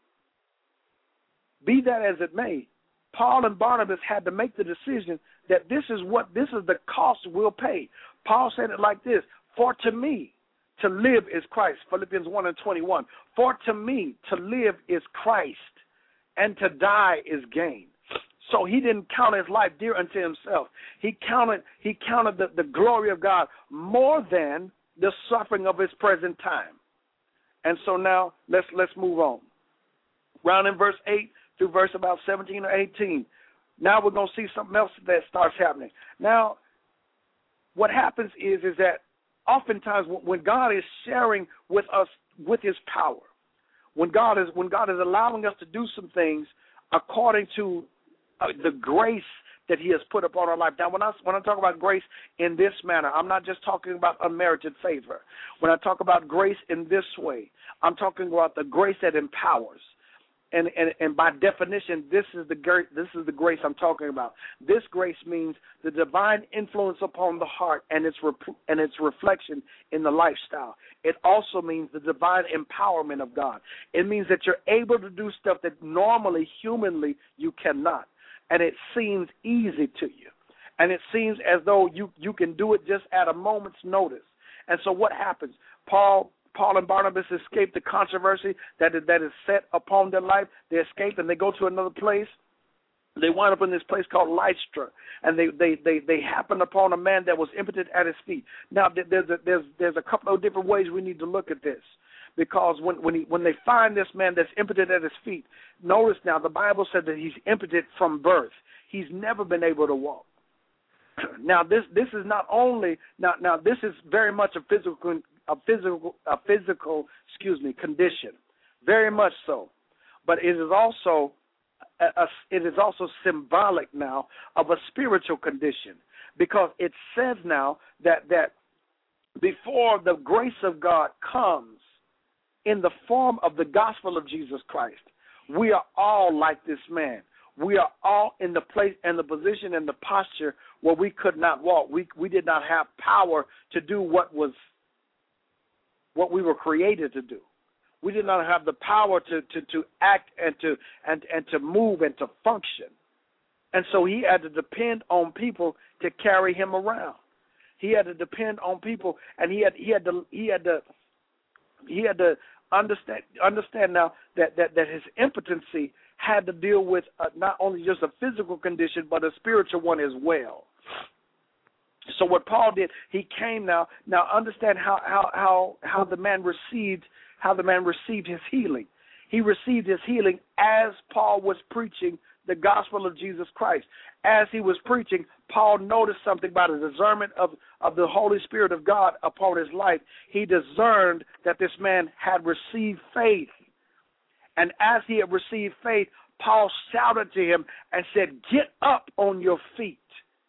be that as it may, Paul and Barnabas had to make the decision that this is the cost we'll pay. Paul said it like this: for to me, to live is Christ, Philippians 1:21. For to me, to live is Christ, and to die is gain. So he didn't count his life dear unto himself. He counted the glory of God more than the suffering of his present time. And so now let's move on. Round in verse 8 through verse about 17 or 18. Now we're going to see something else that starts happening. Now, what happens is that oftentimes when God is sharing with us with his power, when God is allowing us to do some things according to the grace that he has put upon our life. Now, when I talk about grace in this manner, I'm not just talking about unmerited favor. When I talk about grace in this way, I'm talking about the grace that empowers. And by definition, this is the grace I'm talking about. This grace means the divine influence upon the heart and its reflection in the lifestyle. It also means the divine empowerment of God. It means that you're able to do stuff that normally, humanly, you cannot. And it seems easy to you. And it seems as though you can do it just at a moment's notice. And so what happens? Paul and Barnabas escape the controversy that is set upon their life. They escape and they go to another place. They wind up in this place called Lystra, and they happen upon a man that was impotent at his feet. Now, there's a couple of different ways we need to look at this, because when they find this man that's impotent at his feet, notice now the Bible said that he's impotent from birth. He's never been able to walk. Now, this is not only now this is very much a physical condition, very much so, but it is also symbolic now of a spiritual condition, because it says now that before the grace of God comes in the form of the gospel of Jesus Christ, we are all like this man. We are all in the place and the position and the posture where we could not walk. We did not have power to do what we were created to do. We did not have the power to act and to move and to function. And so he had to depend on people to carry him around. He had to depend on people, and he had to understand now that his impotency had to deal with not only just a physical condition, but a spiritual one as well. So what Paul did, he came now understand how the man received his healing. He received his healing as Paul was preaching the gospel of Jesus Christ. As he was preaching, Paul noticed something about the discernment of the Holy Spirit of God upon his life. He discerned that this man had received faith. And as he had received faith, Paul shouted to him and said, "Get up on your feet."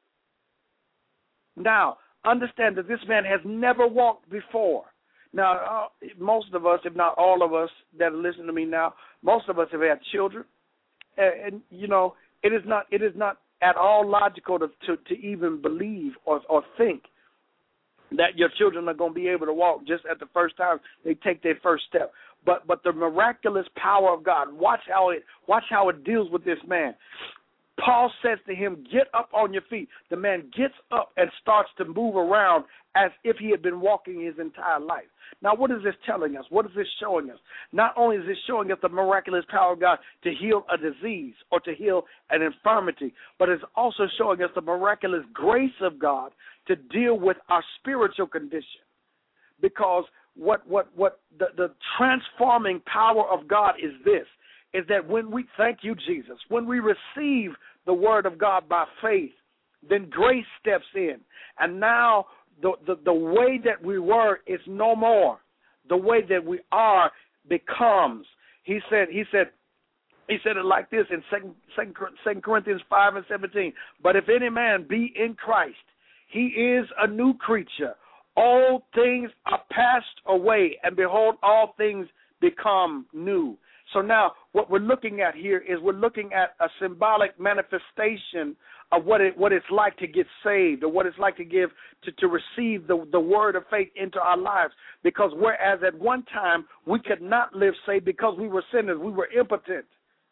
Now, understand that this man has never walked before. Now, most of us, if not all of us that are listening to me now, most of us have had children. And you know, it is not at all logical to even believe or think that your children are going to be able to walk just at the first time they take their first step. But the miraculous power of God, watch how it deals with this man. Paul says to him, get up on your feet. The man gets up and starts to move around as if he had been walking his entire life. Now, what is this telling us? What is this showing us? Not only is this showing us the miraculous power of God to heal a disease or to heal an infirmity, but it's also showing us the miraculous grace of God to deal with our spiritual condition. Because what the transforming power of God is this, is that when we, thank you, Jesus, when we receive the word of God by faith, then grace steps in. And now the way that we were is no more. The way that we are becomes. He said it like this in 2 Corinthians 5:17. But if any man be in Christ, he is a new creature. All things are passed away, and behold, all things become new. So now what we're looking at here is we're looking at a symbolic manifestation of what it's like to get saved, or what it's like to receive the word of faith into our lives. Because whereas at one time we could not live saved because we were sinners, we were impotent.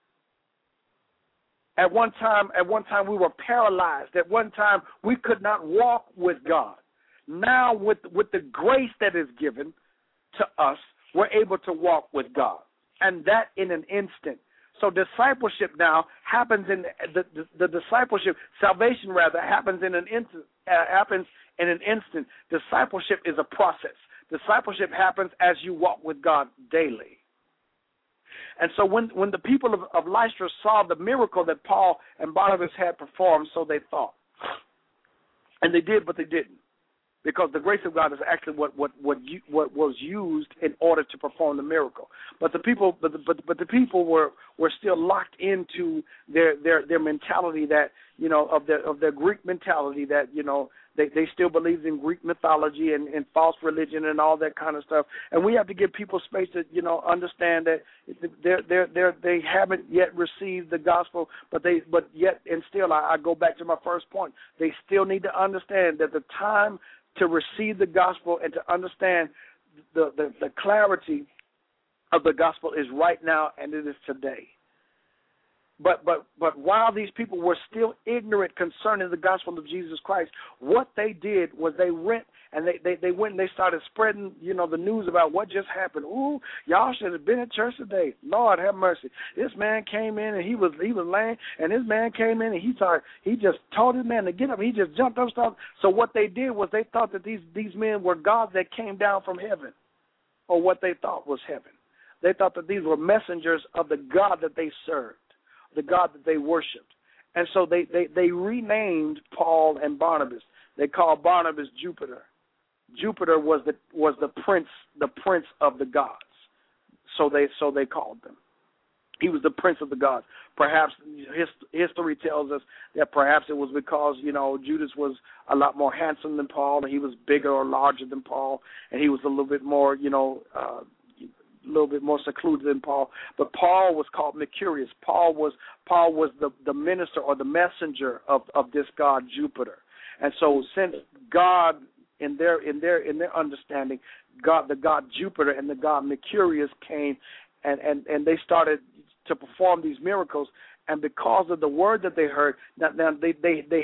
At one time we were paralyzed. At one time we could not walk with God. Now with the grace that is given to us, we're able to walk with God. And that in an instant. So discipleship now happens in the discipleship, salvation rather, happens in an instant. Discipleship is a process. Discipleship happens as you walk with God daily. And so when the people of Lystra saw the miracle that Paul and Barnabas had performed, so they thought. And they did, but they didn't. Because the grace of God is actually what was used in order to perform the miracle. But the people were still locked into their mentality that, you know, of their Greek mentality that, you know, they still believed in Greek mythology and false religion and all that kind of stuff. And we have to give people space to, you know, understand that they haven't yet received the gospel, but yet still I go back to my first point. They still need to understand that the time to receive the gospel and to understand the clarity of the gospel is right now, and it is today. But while these people were still ignorant concerning the gospel of Jesus Christ, what they did was they went and they started spreading, you know, the news about what just happened. Ooh, y'all should have been at church today. Lord have mercy. This man came in and he was lame, and this man came in and he just told his man to get up. He just jumped up stuff. So what they did was they thought that these men were gods that came down from heaven, or what they thought was heaven. They thought that these were messengers of the God that they served, the God that they worshipped. And so they renamed Paul and Barnabas. They called Barnabas Jupiter. Jupiter was the prince of the gods. So they called them. He was the prince of the gods. Perhaps history tells us that perhaps it was because, you know, Judas was a lot more handsome than Paul, and he was bigger or larger than Paul, and he was a little bit more, you know, a little bit more secluded than Paul. But Paul was called Mercurius. Paul was the minister or the messenger of this god Jupiter. And so since God, in their understanding, the god Jupiter and the god Mercurius came and they started to perform these miracles, and because of the word that they heard, now they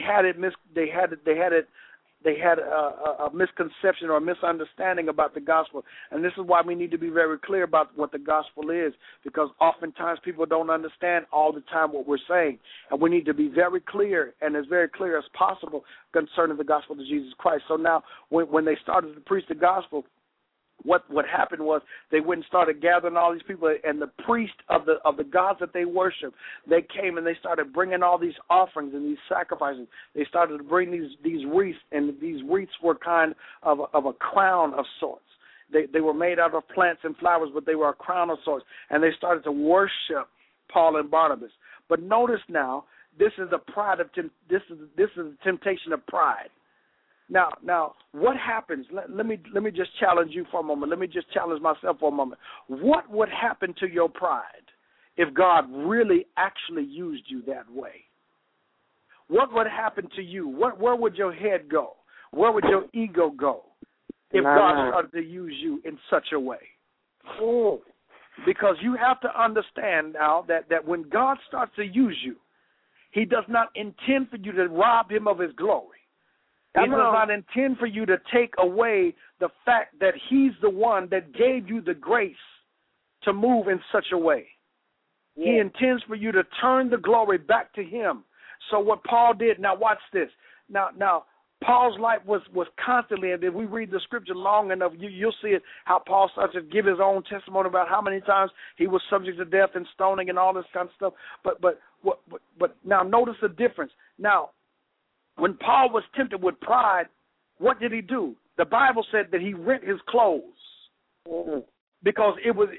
had a misconception or a misunderstanding about the gospel. And this is why we need to be very clear about what the gospel is, because oftentimes people don't understand all the time what we're saying. And we need to be very clear, and as very clear as possible, concerning the gospel of Jesus Christ. So now when they started to preach the gospel, what happened was they went and started gathering all these people, and the priest of the gods that they worship, they came and they started bringing all these offerings and these sacrifices. They started to bring these wreaths, and these wreaths were kind of a crown of sorts. They were made out of plants and flowers, but they were a crown of sorts, and they started to worship Paul and Barnabas. But notice now, this is a temptation of pride. Now, what happens? Let me just challenge you for a moment. Let me just challenge myself for a moment. What would happen to your pride if God really actually used you that way? What would happen to you? Where would your head go? Where would your ego go if God started to use you in such a way? Because you have to understand now that when God starts to use you, He does not intend for you to rob him of his glory. He does not intend for you to take away the fact that he's the one that gave you the grace to move in such a way. Yeah. He intends for you to turn the glory back to him. So what Paul did, now watch this. Now Paul's life was constantly, and if we read the scripture long enough, you'll see it, how Paul starts to give his own testimony about how many times he was subject to death and stoning and all this kind of stuff. But now notice the difference. Now, when Paul was tempted with pride, what did he do? The Bible said that he rent his clothes because it was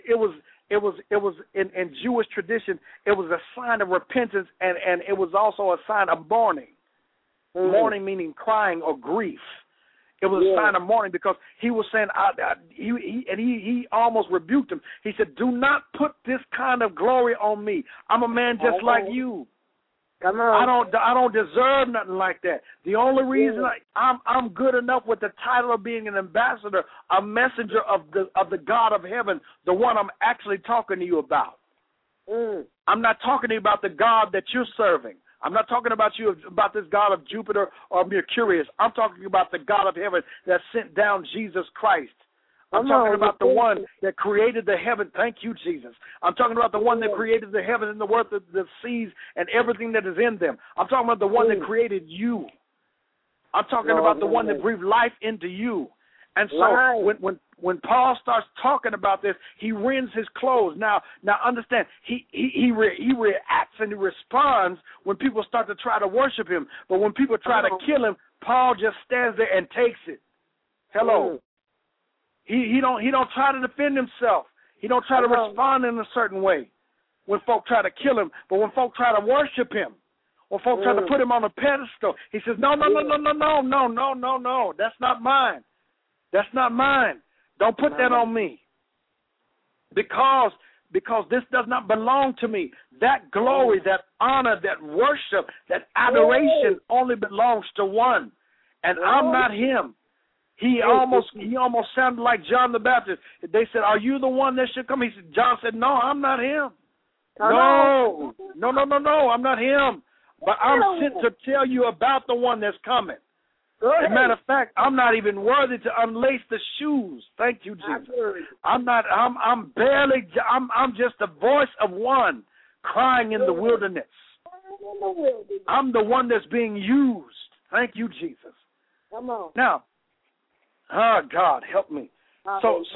in Jewish tradition, it was a sign of repentance, and it was also a sign of mourning. Mourning meaning crying or grief. It was a sign of mourning because he was saying, he almost rebuked him. He said, "Do not put this kind of glory on me. I'm a man just like you. Come on. I don't deserve nothing like that. The only reason I'm good enough with the title of being an ambassador, a messenger of the God of heaven, the one I'm actually talking to you about. I'm not talking to you about the God that you're serving. I'm not talking about this God of Jupiter or Mercurius. I'm talking about the God of heaven that sent down Jesus Christ. I'm talking about the one that created the heaven. Thank you, Jesus. I'm talking about the one that created the heaven and the earth, the seas, and everything that is in them. I'm talking about the one that created you. I'm talking about the one that breathed life into you. And so when Paul starts talking about this, he rends his clothes. Now understand, he reacts and he responds when people start to try to worship him. But when people try to kill him, Paul just stands there and takes it. Hello. He don't try to defend himself. He don't try to respond in a certain way when folk try to kill him. But when folk try to worship him, or folk try to put him on a pedestal, he says, no, that's not mine. That's not mine. Don't put that on me. Because this does not belong to me. That glory, that honor, that worship, that adoration only belongs to one. And I'm not him. He almost sounded like John the Baptist. They said, "Are you the one that should come?" John said, "No, I'm not him. No, I'm not him. But I'm sent to tell you about the one that's coming. As a matter of fact, I'm not even worthy to unlace the shoes." Thank you, Jesus. I'm just the voice of one crying in the wilderness. I'm the one that's being used. Thank you, Jesus. Come on. Now, oh, God, help me. So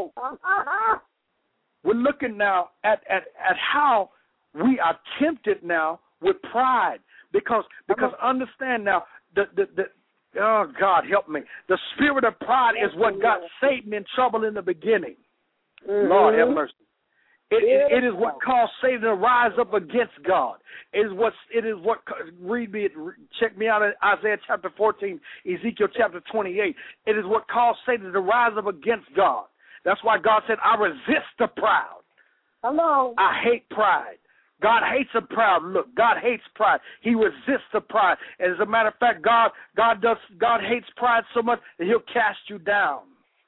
we're looking now at how we are tempted now with pride. Because understand now, oh, God, help me. The spirit of pride is what got Satan in trouble in the beginning. Lord have mercy. It is what caused Satan to rise up against God. It is what check me out in Isaiah chapter 14, Ezekiel chapter 28. It is what caused Satan to rise up against God. That's why God said, "I resist the proud." Hello. I hate pride. God hates a proud look. God hates pride. He resists the pride. And as a matter of fact, God hates pride so much that he'll cast you down.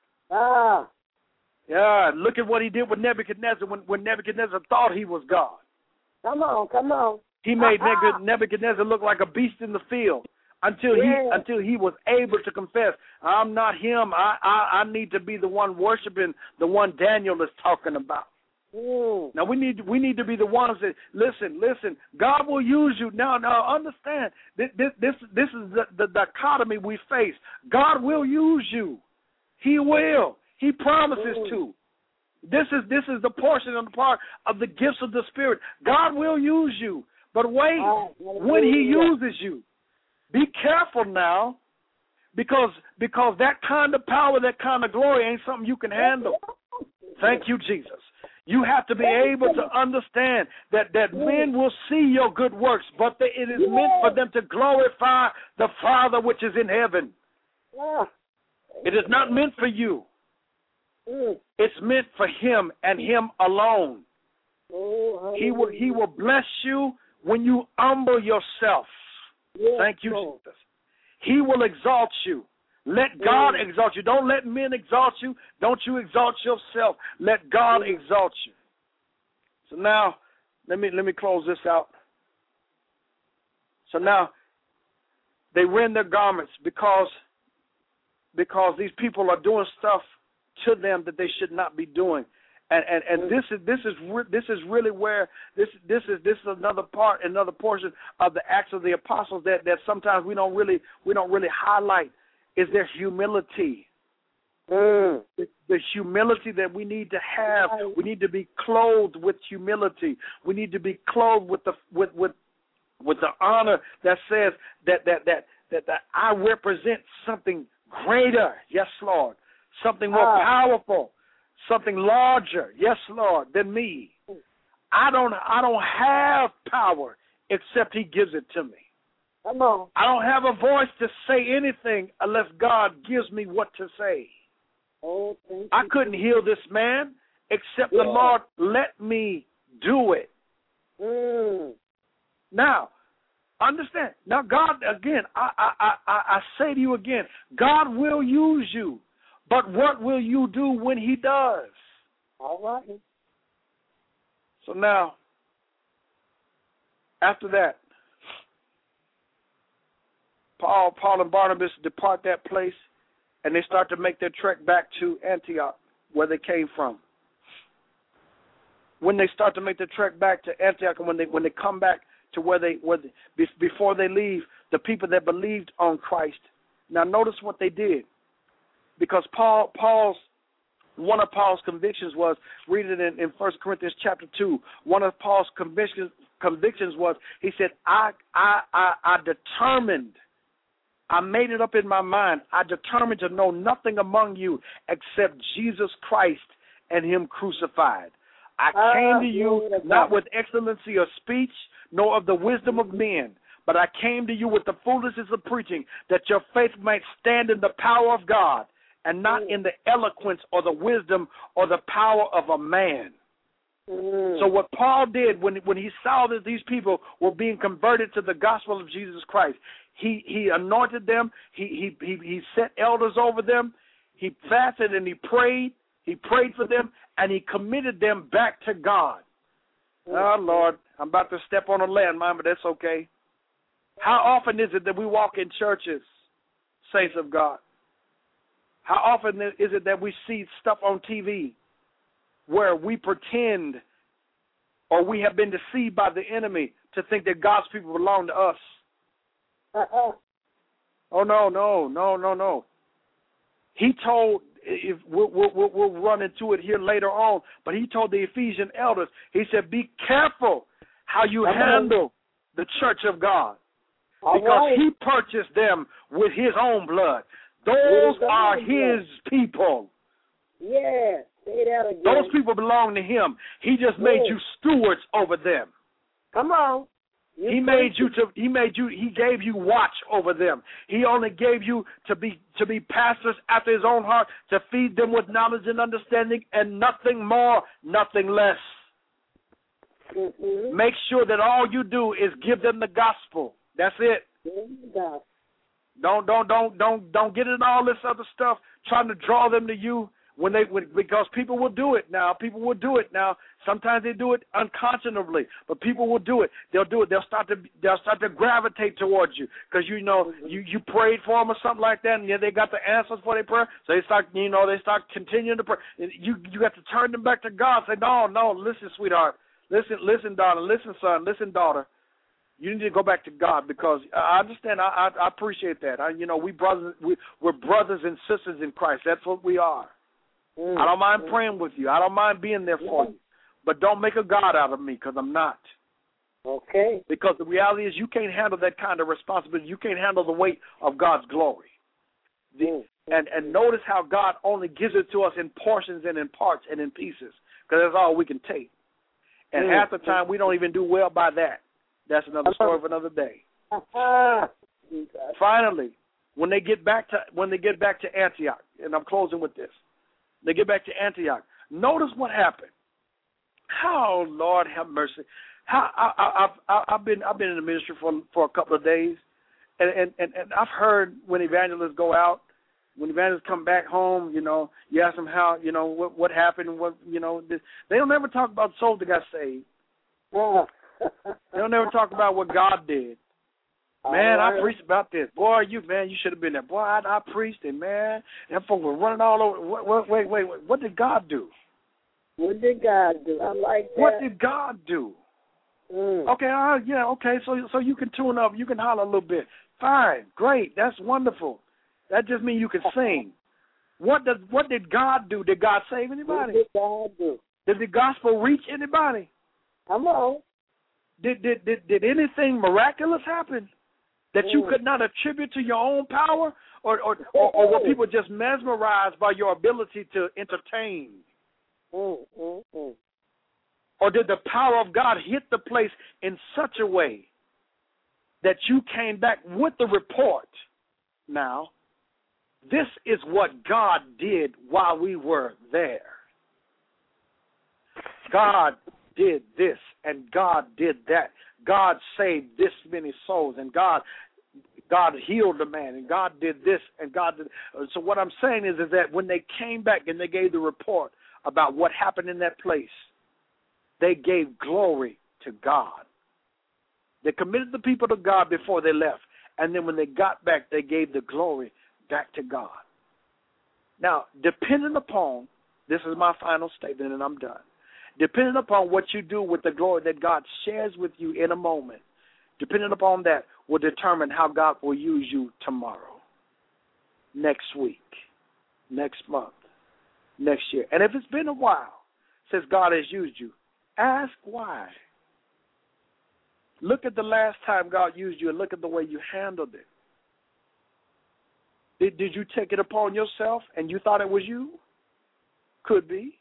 Yeah, look at what he did with Nebuchadnezzar when Nebuchadnezzar thought he was God. Come on. He made Nebuchadnezzar look like a beast in the field until he was able to confess, "I'm not him. I need to be the one worshiping the one Daniel is talking about." Now we need to be the ones that listen. God will use you. Now understand this is the dichotomy we face. God will use you. He will. He promises to. This is the portion of the part of the gifts of the Spirit. God will use you, but wait, when He uses you, be careful now, because that kind of power, that kind of glory ain't something you can handle. Thank you, Jesus. You have to be able to understand that men will see your good works, but it is meant for them to glorify the Father which is in heaven. It is not meant for you. It's meant for Him and Him alone. He will bless you when you humble yourself. Thank you, Jesus. He will exalt you. Let God exalt you. Don't let men exalt you. Don't you exalt yourself. Let God exalt you. So now, let me close this out. So now they rend their garments because these people are doing stuff to them that they should not be doing. And this is really where this is another portion of the Acts of the Apostles that sometimes we don't really highlight is their humility. The humility that we need to have. We need to be clothed with humility. We need to be clothed with the honor that says that I represent something greater. Yes, Lord. Something more powerful. Something larger, yes, Lord, than me. I don't have power except He gives it to me. Come on. I don't have a voice to say anything unless God gives me what to say. Oh, thank you. I couldn't heal this man except the Lord let me do it. Now, understand. Now, God, again, I say to you again, God will use you. But what will you do when He does? All right. So now, after that, Paul and Barnabas depart that place, and they start to make their trek back to Antioch, where they came from. When they start to make their trek back to Antioch, and when they come back to before they leave, the people that believed on Christ. Now, notice what they did. Because one of Paul's convictions was, read it in 1 Corinthians chapter 2, one of Paul's convictions was, he said, I determined, I made it up in my mind, I determined to know nothing among you except Jesus Christ and Him crucified. I came to you not with excellency of speech, nor of the wisdom of men, but I came to you with the foolishness of preaching, that your faith might stand in the power of God, and not in the eloquence or the wisdom or the power of a man. So what Paul did when he saw that these people were being converted to the gospel of Jesus Christ, he anointed them, he set elders over them, he fasted and he prayed for them, and he committed them back to God. Oh, Lord, I'm about to step on a landmine, but that's okay. How often is it that we walk in churches, saints of God? How often is it that we see stuff on TV where we pretend or we have been deceived by the enemy to think that God's people belong to us? Oh, no. He told, if we'll run into it here later on, but he told the Ephesian elders, he said, be careful how you handle the church of God, because he purchased them with his own blood. Those are his people. Yeah, say that again. Those people belong to him. He just made you stewards over them. Come on. He gave you watch over them. He only gave you to be pastors after his own heart, to feed them with knowledge and understanding, and nothing more, nothing less. Make sure that all you do is give them the gospel. That's it. Don't get in all this other stuff trying to draw them to you because people will do it now. Sometimes they do it unconscionably, but people will do it. They'll do it. They'll start to gravitate towards you because you prayed for them or something like that, and they got the answers for their prayer. So they start continuing to pray. You got to turn them back to God. Say, no, listen, sweetheart, listen, darling, listen, son, listen, daughter. You need to go back to God, because I understand. I appreciate that. We're brothers and sisters in Christ. That's what we are. I don't mind praying with you. I don't mind being there for you. But don't make a God out of me, because I'm not. Okay. Because the reality is you can't handle that kind of responsibility. You can't handle the weight of God's glory. And notice how God only gives it to us in portions and in parts and in pieces, because that's all we can take. And half the time we don't even do well by that. That's another story of another day. Finally, when they get back to Antioch, and I'm closing with this, they get back to Antioch. Notice what happened. Oh, Lord have mercy. I've been in the ministry for a couple of days, and I've heard when evangelists go out, when evangelists come back home, you ask them how, what happened, they don't ever talk about souls that got saved. They don't ever talk about what God did. Man, I preached about this. Boy, you should have been there. Boy, I preached it, man. Them folks were running all over. Wait. What did God do? What did God do? I like that. What did God do? Okay, okay. So you can tune up. You can holler a little bit. Fine, great. That's wonderful. That just means you can sing. What did God do? Did God save anybody? What did God do? Did the gospel reach anybody? Come on. Did anything miraculous happen that you could not attribute to your own power, or were people just mesmerized by your ability to entertain? Or did the power of God hit the place in such a way that you came back with the report? Now, this is what God did while we were there. God did this, and God did that. God saved this many souls, and God healed the man, and God did this, and God did. So what I'm saying is that when they came back and they gave the report about what happened in that place, they gave glory to God. They committed the people to God before they left, and then when they got back, they gave the glory back to God. Now, depending upon, this is my final statement, and I'm done. Depending upon what you do with the glory that God shares with you in a moment, depending upon that will determine how God will use you tomorrow, next week, next month, next year. And if it's been a while since God has used you, ask why. Look at the last time God used you and look at the way you handled it. Did you take it upon yourself and you thought it was you? Could be.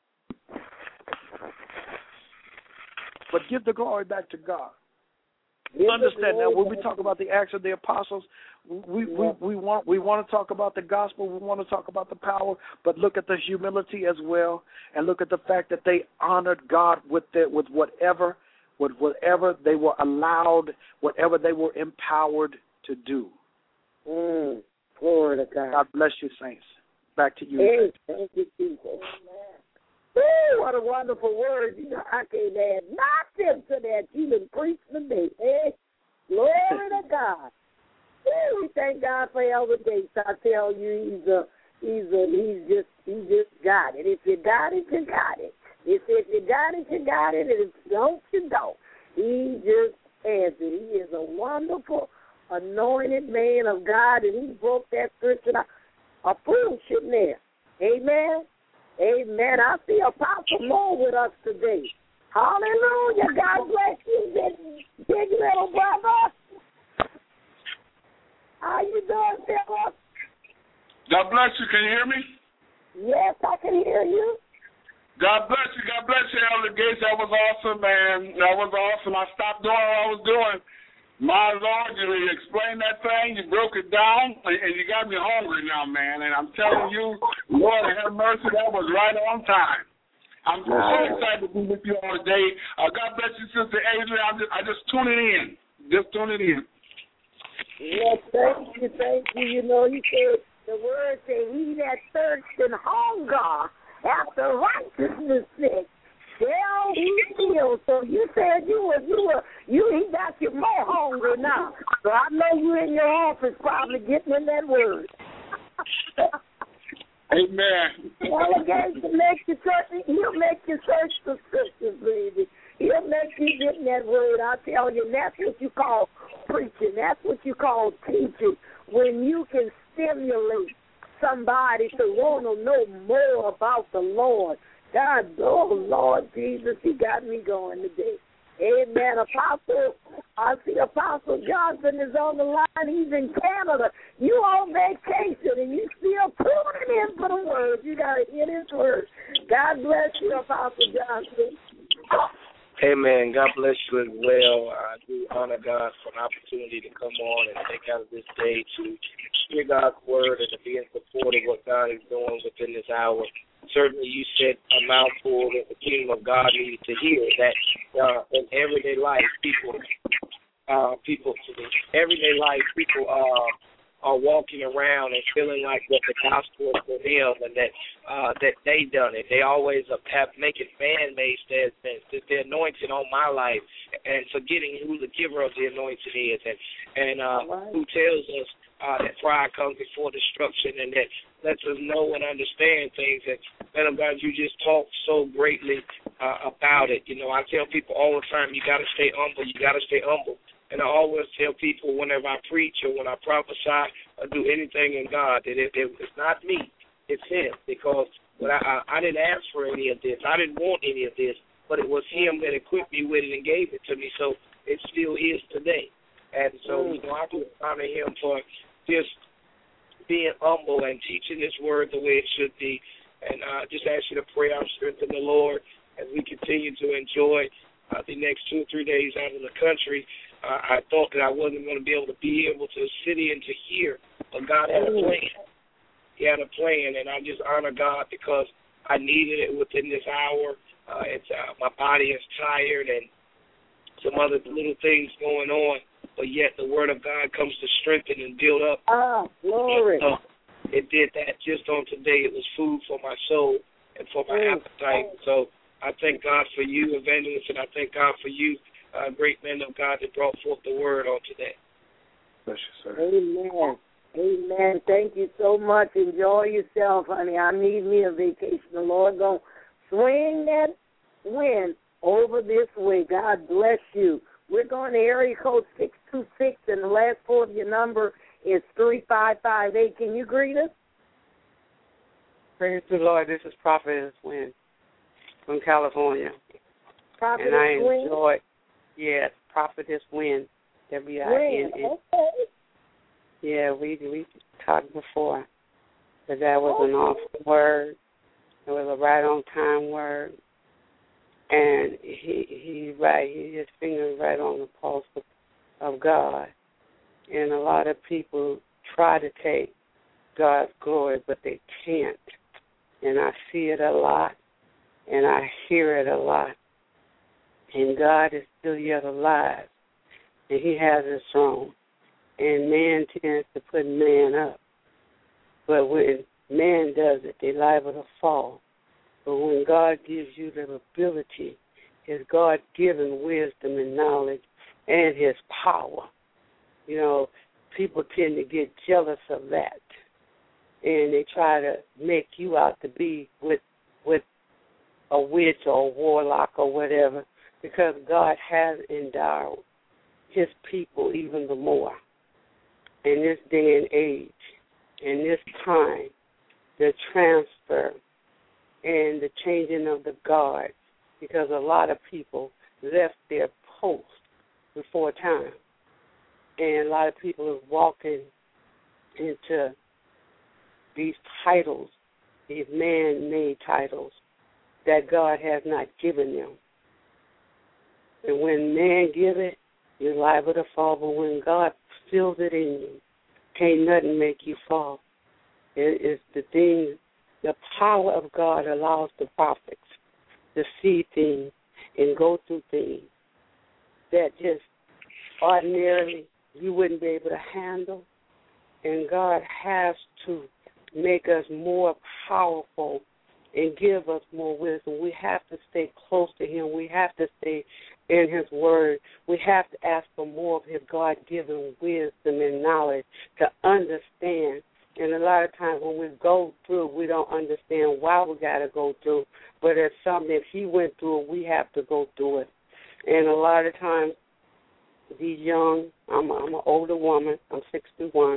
But give the glory back to God. Understand that when we talk about the Acts of the Apostles, we want to talk about the gospel, we want to talk about the power, but look at the humility as well, and look at the fact that they honored God with whatever they were allowed, whatever they were empowered to do. Glory to God. God bless you, saints. Back to you. Hey, thank you, Jesus. Woo, what a wonderful word. You know, I can't add nothing to that. You done preached today. Hey, glory to God. Woo, we thank God for Elder Gates. I tell you, he just got it. If you got it, you got it. If you got it, you got it. And if you don't, you don't. He just answered. He is a wonderful, anointed man of God, and he broke that scripture. A fool shouldn't there. Amen. Amen. I see Apostle Moore with us today. Hallelujah. God bless you, big little brother. How you doing, Philip? God bless you. Can you hear me? Yes, I can hear you. God bless you. God bless you, Elder Gates. That was awesome, man. That was awesome. I stopped doing what I was doing. My Lord, you explained that thing, you broke it down, and you got me hungry now, man. And I'm telling you, Lord have mercy, that was right on time. I'm so excited to be with you all today. God bless you, Sister Adrian. I just tuning in. Just tuning in. Yes, thank you, thank you. You know, he said, the word says, he that thirsts and hunger after righteousness shall be filled. So you said he got you more hungry now. So I know you in your office probably getting in that word. Amen. Well, again, he'll make you search the scriptures, baby. He'll make you get in that word. I tell you, that's what you call preaching. That's what you call teaching. When you can stimulate somebody to want to know more about the Lord. God, oh, Lord Jesus, he got me going today. Amen. Apostle, I see Apostle Johnson is on the line. He's in Canada. You on vacation, and you still tuning in for the word. You got to hear this word. God bless you, Apostle Johnson. Amen. God bless you as well. I do honor God for an opportunity to come on and take out of this day to hear God's word and to be in support of what God is doing within this hour. Certainly you said a mouthful that the kingdom of God needed to hear, that in everyday life, people are walking around and feeling like what the gospel is for them and that they done it. They always have making man-made statements that the anointing on my life and forgetting who the giver of the anointing is and who tells us that pride comes before destruction and that lets us know and understand things. And, man of God, you just talk so greatly about it. You know, I tell people all the time, you got to stay humble. You got to stay humble. And I always tell people whenever I preach or when I prophesy or do anything in God that it's not me, it's Him. Because I didn't ask for any of this. I didn't want any of this. But it was Him that equipped me with it and gave it to me. So it still is today. And so, you know, I do honor Him for just being humble and teaching His word the way it should be. And just ask you to pray our strength in the Lord as we continue to enjoy the next 2 or 3 days out in the country. I thought that I wasn't going to be able to sit in to hear, but God had a plan. He had a plan, and I just honor God because I needed it within this hour. My body is tired and some other little things going on, but yet the Word of God comes to strengthen and build up. Glory. So it did that just on today. It was food for my soul and for my appetite. So I thank God for you, Evangelist, and I thank God for you, great men of God that brought forth the word on today. Bless you, sir. Amen. Amen. Thank you so much. Enjoy yourself, honey. I need me a vacation. The Lord going to swing that wind over this way. God bless you. We're going to area code 626, and the last 4 of your number is 3558. Can you greet us? Praise the Lord. This is Prophetess Wynn from California. Prophetess and I Wynn? enjoy, yes, Prophetess Wynn, W-I-N-N. Okay. Yeah, we talked before, but that was an awful word. It was a right-on-time word. And he's right. His finger's right on the pulse of God. And a lot of people try to take God's glory, but they can't. And I see it a lot, and I hear it a lot. And God is still yet alive, and He has His throne. And man tends to put man up. But when man does it, they're liable to fall. But when God gives you the ability, His God-given wisdom and knowledge and His power, you know, people tend to get jealous of that. And they try to make you out to be with a witch or a warlock or whatever, because God has endowed His people even the more. In this day and age, in this time, the transfer and the changing of the guard, because a lot of people left their post before time. And a lot of people are walking into these titles, these man-made titles that God has not given them. And when man give it, you're liable to fall. But when God fills it in you, can't nothing make you fall. It's the thing, the power of God allows the prophets to see things and go through things that just ordinarily you wouldn't be able to handle. And God has to make us more powerful and give us more wisdom. We have to stay close to Him. We have to stay in His Word. We have to ask for more of His God-given wisdom and knowledge to understand. And a lot of times when we go through, we don't understand why we got to go through. But it's something that He went through, we have to go through it. And a lot of times, these young, I'm an older woman, I'm 61,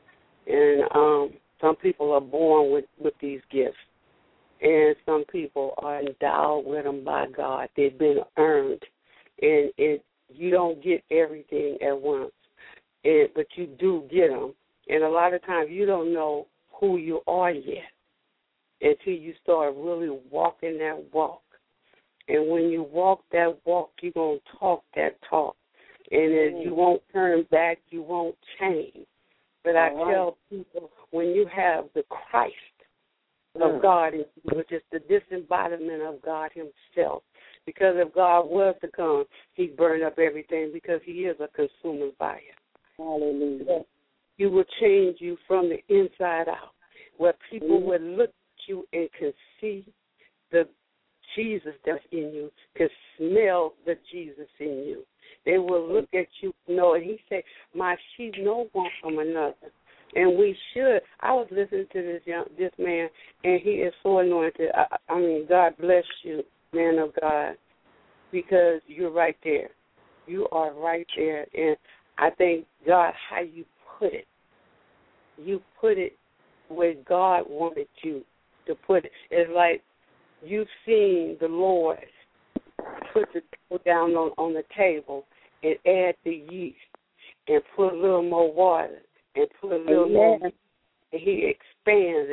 and some people are born with these gifts. And some people are endowed with them by God. They've been earned. And you don't get everything at once, but you do get them. And a lot of times you don't know who you are yet until you start really walking that walk. And when you walk that walk, you're going to talk that talk. And you won't turn back, you won't change. But I tell people, when you have the Christ of God, which is the disembodiment of God Himself, because if God was to come, He'd burn up everything, because He is a consuming fire. Hallelujah. He will change you from the inside out, where people will look at you and can see the Jesus that's in you, can smell the Jesus in you. They will look at you, know, and he said, my sheep know one from another. And we should. I was listening to this man, and he is so anointed. I mean, God bless you, man of God, because you're right there. You are right there. And I thank God how you put it. You put it where God wanted you to put it. It's like you've seen the Lord put the dough down on the table and add the yeast and put a little more water and put a little more. And he expands.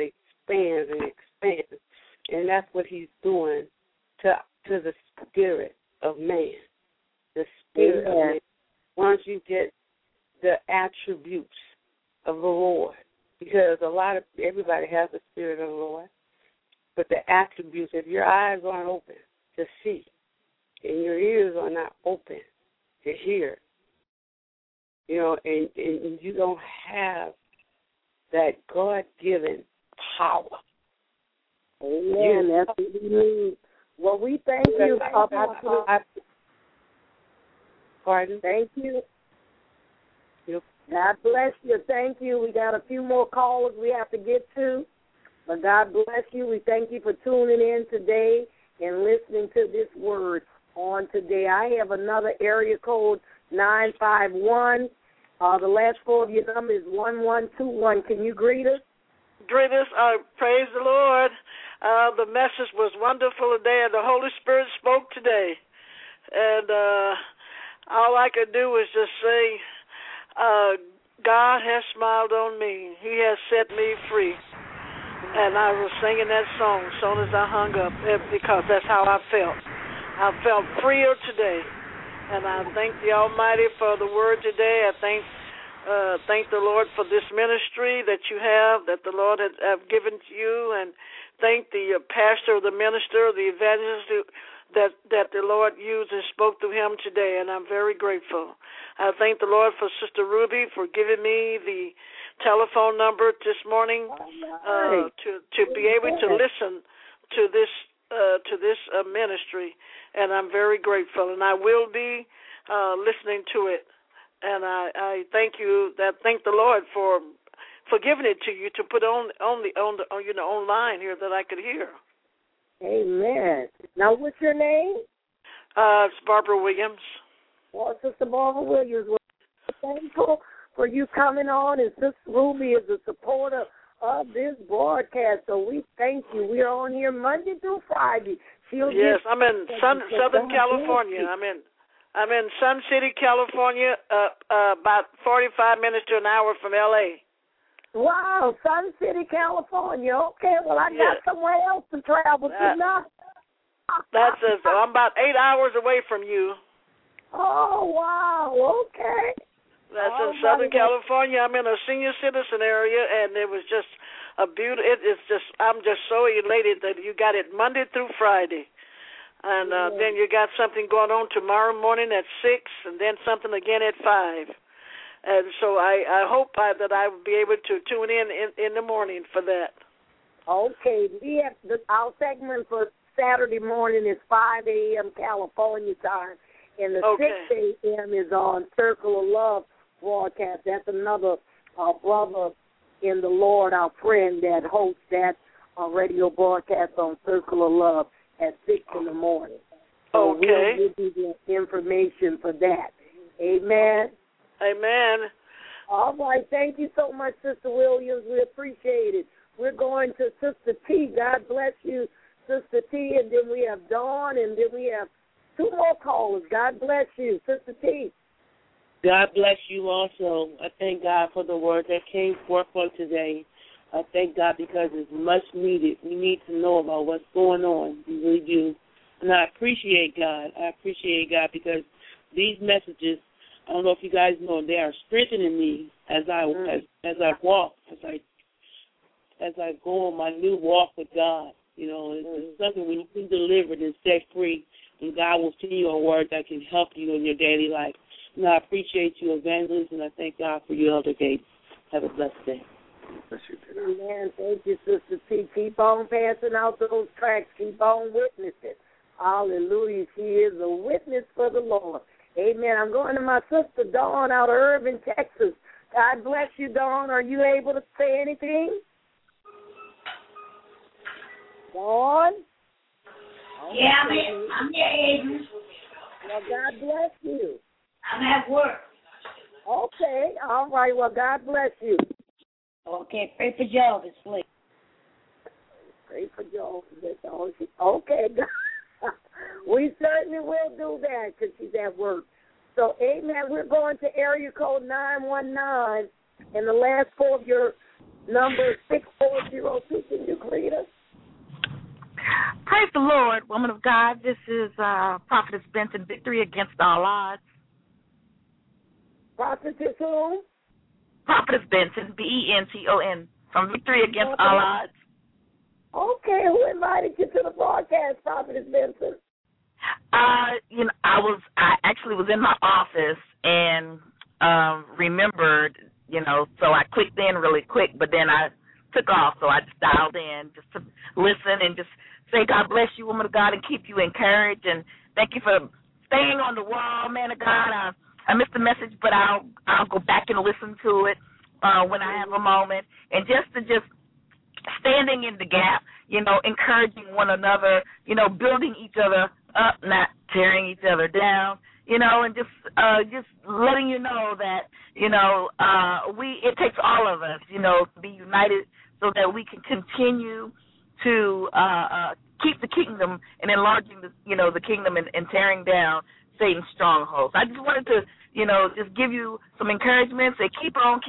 And that's what he's doing to the spirit of man. The spirit of man. Once you get the attributes of the Lord, because everybody has the spirit of the Lord, but the attributes, if your eyes aren't open to see and your ears are not open to hear, and you don't have that God-given power. Amen. That's what we need. Well, we thank you. Pardon? Thank you. God bless you. Thank you. We got a few more callers we have to get to. But God bless you. We thank you for tuning in today and listening to this word on today. I have another area code 951. The last four of your number is 1121. Can you greet us? Greet us. Praise the Lord. The message was wonderful today, and the Holy Spirit spoke today. And all I could do was just say, God has smiled on me. He has set me free. And I was singing that song as soon as I hung up because that's how I felt. I felt freer today. And I thank the Almighty for the word today. I thank the Lord for this ministry that you have, that the Lord has given to you, and thank the pastor, the minister, the evangelist that the Lord used and spoke through him today, and I'm very grateful. I thank the Lord for Sister Ruby for giving me the telephone number this morning to be able to listen to this ministry, and I'm very grateful, and I will be listening to it. And I thank the Lord for giving it to you to put on the online here that I could hear. Amen. Now, what's your name? It's Barbara Williams. Well, Sister Barbara Williams, we're thankful for you coming on, and Sister Ruby is a supporter of this broadcast, so we thank you. We are on here Monday through Friday. Yes, I'm in Southern California. I'm in Sun City, California, about 45 minutes to an hour from L.A. Wow, Sun City, California. Okay, well, I got somewhere else to travel to now. I'm about 8 hours away from you. Oh, wow, okay. That's in Southern California. I'm in a senior citizen area, and it was just a beautiful. I'm just so elated that you got it Monday through Friday. And then you got something going on tomorrow morning at 6, and then something again at 5. And so I hope that I will be able to tune in the morning for that. Okay. We have our segment for Saturday morning is 5 a.m. California time, and the 6 a.m. is on Circle of Love broadcast. That's another brother in the Lord, our friend, that hosts that radio broadcast on Circle of Love at 6 in the morning. So we'll give you the information for that. Amen. Amen. All right. Thank you so much, Sister Williams. We appreciate it. We're going to Sister T. God bless you, Sister T. And then we have Dawn, and then we have 2 more callers. God bless you, Sister T. God bless you also. I thank God for the word that came forth on today. I thank God because it's much needed. We need to know about what's going on. We really do. And I appreciate God. Because these messages, I don't know if you guys know, they are strengthening me as I walk, as I go on my new walk with God. It's something when you've been delivered and set free, and God will send you a word that can help you in your daily life. And I appreciate you, Evangelist, and I thank God for you, Elder Gates. Have a blessed day. Bless you, dear. Amen. Thank you, Sister T. Keep on passing out those tracks. Keep on witnessing. Hallelujah. She is a witness for the Lord. Amen. I'm going to my sister Dawn out of Irving, Texas. God bless you, Dawn. Are you able to say anything? Dawn? Yeah, I'm here, Adrian. Well, God bless you. I'm at work. Okay. All right. Well, God bless you. Okay, pray for Jarvis, please. Pray for Jarvis. Okay. We certainly will do that because she's at work. So, amen, we're going to area code 919, and the last four of your number is 6402. Can you greet us? Praise the Lord, woman of God. This is Prophetess Benton, Victory Against All Odds. Prophetess who? Prophetess Benton, Benton, from Victory Against All Odds. Okay, who invited you to the broadcast, Prophetess Benton? I actually was in my office and remembered, so I clicked in really quick, but then I took off, so I just dialed in just to listen and just say God bless you, woman of God, and keep you encouraged, and thank you for staying on the wall, man of God. I missed the message, but I'll go back and listen to it when I have a moment, and just standing in the gap, encouraging one another, building each other up, not tearing each other down, and just letting you know that, it takes all of us, to be united so that we can continue to keep the kingdom and enlarging the kingdom and tearing down Satan's strongholds. I just wanted to, just give you some encouragement, say keep on,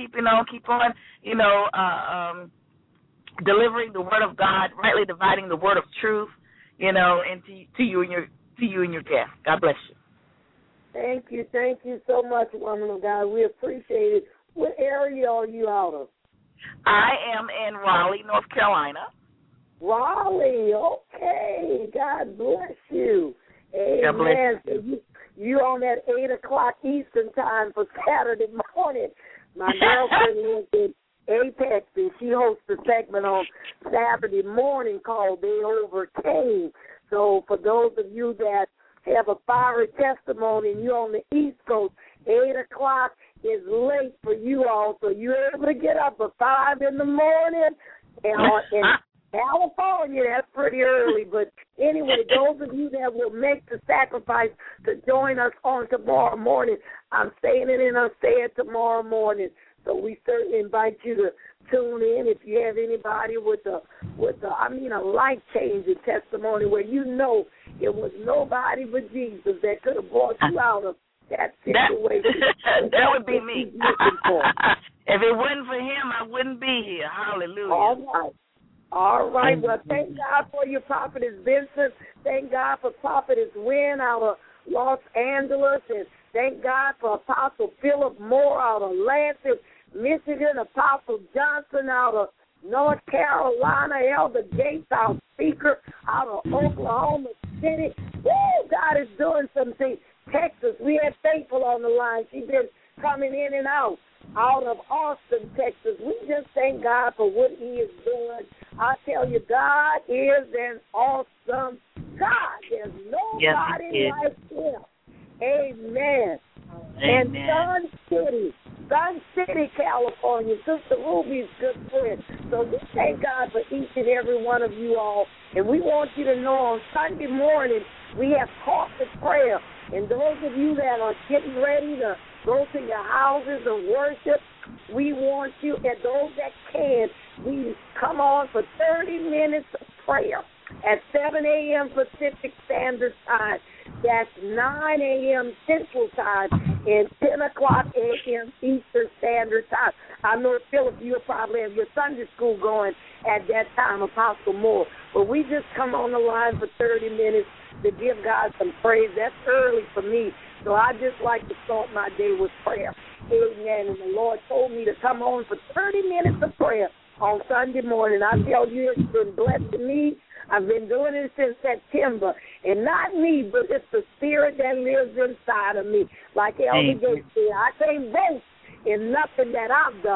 delivering the word of God, rightly dividing the word of truth, and to you and your guests. God bless you. Thank you so much, woman of God. We appreciate it. What area are you out of? I am in Raleigh, North Carolina. Raleigh, okay. God bless you. Amen. God bless you. You on that 8 o'clock Eastern time for Saturday morning. My girlfriend lives in Apex, and she hosts a segment on Saturday morning called They Overcame. So for those of you that have a fiery testimony and you're on the East Coast, 8 o'clock is late for you all, so you're able to get up at 5 in the morning. And in California, that's pretty early. But anyway, those of you that will make the sacrifice to join us on tomorrow morning, I'm saying it and I'll say it tomorrow morning. So we certainly invite you to tune in if you have anybody with a life-changing testimony where it was nobody but Jesus that could have brought you out of that situation. That would be me. If it wasn't for him, I wouldn't be here. Hallelujah. All right. Well, thank God for your Prophetess Vincent. Thank God for Prophetess Wynn out of Los Angeles. And thank God for Apostle Philip Moore out of Lansing, Michigan. Apostle Johnson out of North Carolina. Elder Gates, our speaker, out of Oklahoma City. Woo, God is doing some things. Texas, we have Faithful on the line. She's been coming in and out of Austin, Texas. We just thank God for what he is doing. I tell you, God is an awesome God. There's nobody like him. Amen. And Sun City, California, Sister Ruby's good friend. So we thank God for each and every one of you all. And we want you to know on Sunday morning we have corporate prayer. And those of you that are getting ready to go to your houses and worship, we want you, and those that can, we come on for 30 minutes of prayer at 7 a.m. Pacific Standard Time. That's 9 a.m. Central Time and 10 o'clock a.m. Eastern Standard Time. I know, Philip, you'll probably have your Sunday school going at that time, Apostle Moore. But we just come on the line for 30 minutes to give God some praise. That's early for me. So I just like to start my day with prayer. Amen. And the Lord told me to come on for 30 minutes of prayer on Sunday morning. I tell you, it's been blessing me. I've been doing it since September. And not me, but it's the Spirit that lives inside of me. Like Elder Gates said, I can't boast in nothing that I've done.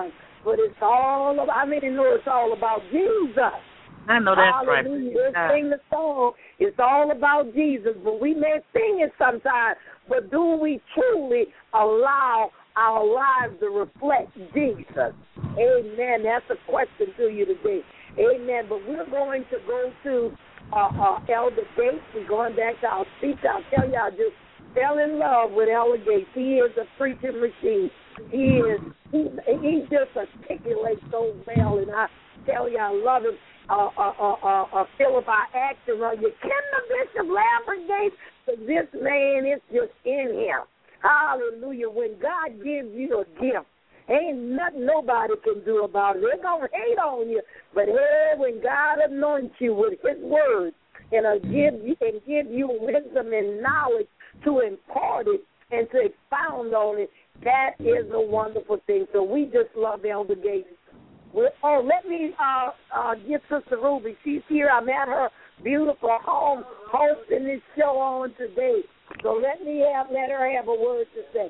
but it's all about, I mean, know it's all about Jesus. I know that's Hallelujah. right. Let's sing the song. It's all about Jesus, but we may sing it sometimes, but do we truly allow our lives to reflect Jesus? Amen. That's a question to you today. Amen. But we're going to go to Elder Gates. We're going back to our speaker. I'll tell you, I just fell in love with Elder Gates. He is a preaching machine. He just articulates so well, and I tell you, I love him. Philip, I asked him, you kin the Bishop Lambert Gates? Because this man is just in him. Hallelujah. When God gives you a gift, ain't nothing nobody can do about it. They're going to hate on you. But hey, when God anoints you with his word and give you wisdom and knowledge to impart it and to expound on it, that is a wonderful thing. So we just love Elder Gates. Let me get Sister Ruby. She's here. I'm at her beautiful home hosting this show on today. So let her have a word to say.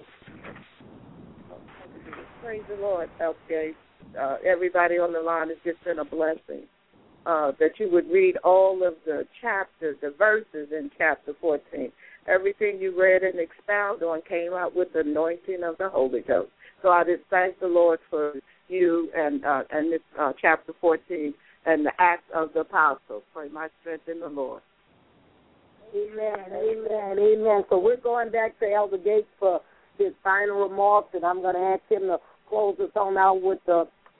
Praise the Lord, Elder. Everybody on the line, has just been a blessing. That you would read all of the chapters, the verses in chapter 14. Everything you read and expound on came out with the anointing of the Holy Ghost. So I just thank the Lord for you and this chapter 14 and the Acts of the Apostles. Pray my strength in the Lord. Amen, amen, amen. So we're going back to Elder Gates for his final remarks, and I'm going to ask him to close us on out with the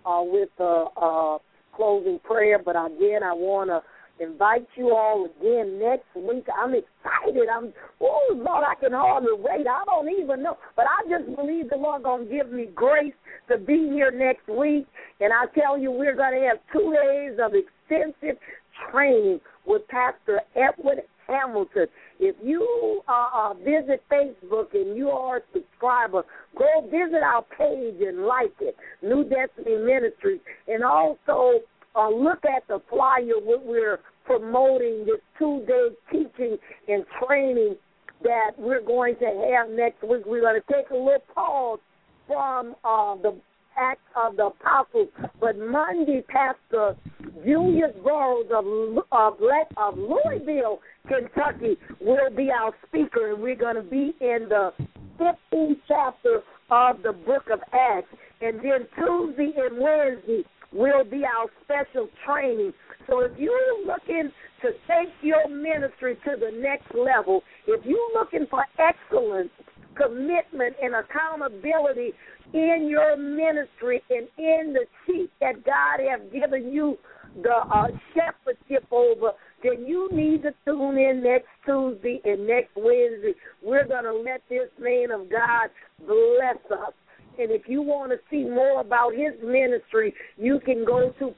closing prayer. But again, I want to invite you all again next week. I'm excited. Lord, I can hardly wait. I don't even know. But I just believe the Lord going to give me grace to be here next week. And I tell you, we're going to have 2 days of extensive training with Pastor Edward Hamilton. If you visit Facebook and you are a subscriber, go visit our page and like it, New Destiny Ministries. And also look at the flyer we're promoting, this 2-day teaching and training that we're going to have next week. We're going to take a little pause from the Acts of the Apostles, but Monday, Pastor Julius Burroughs of Louisville, Kentucky, will be our speaker, and we're going to be in the 15th chapter of the book of Acts. And then Tuesday and Wednesday will be our special training. So if you're looking to take your ministry to the next level, if you're looking for excellence, commitment, and accountability in your ministry and in the sheep that God has given you the shepherdship over, then you need to tune in next Tuesday and next Wednesday. We're going to let this man of God bless us. And if you want to see more about his ministry, you can go to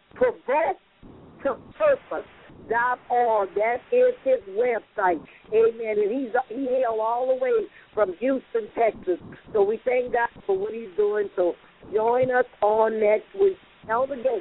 ProgressToPurpose.org. That is his website. Amen. And he hailed all the way from Houston, Texas. So we thank God for what he's doing. So join us on next week. Elder Gates.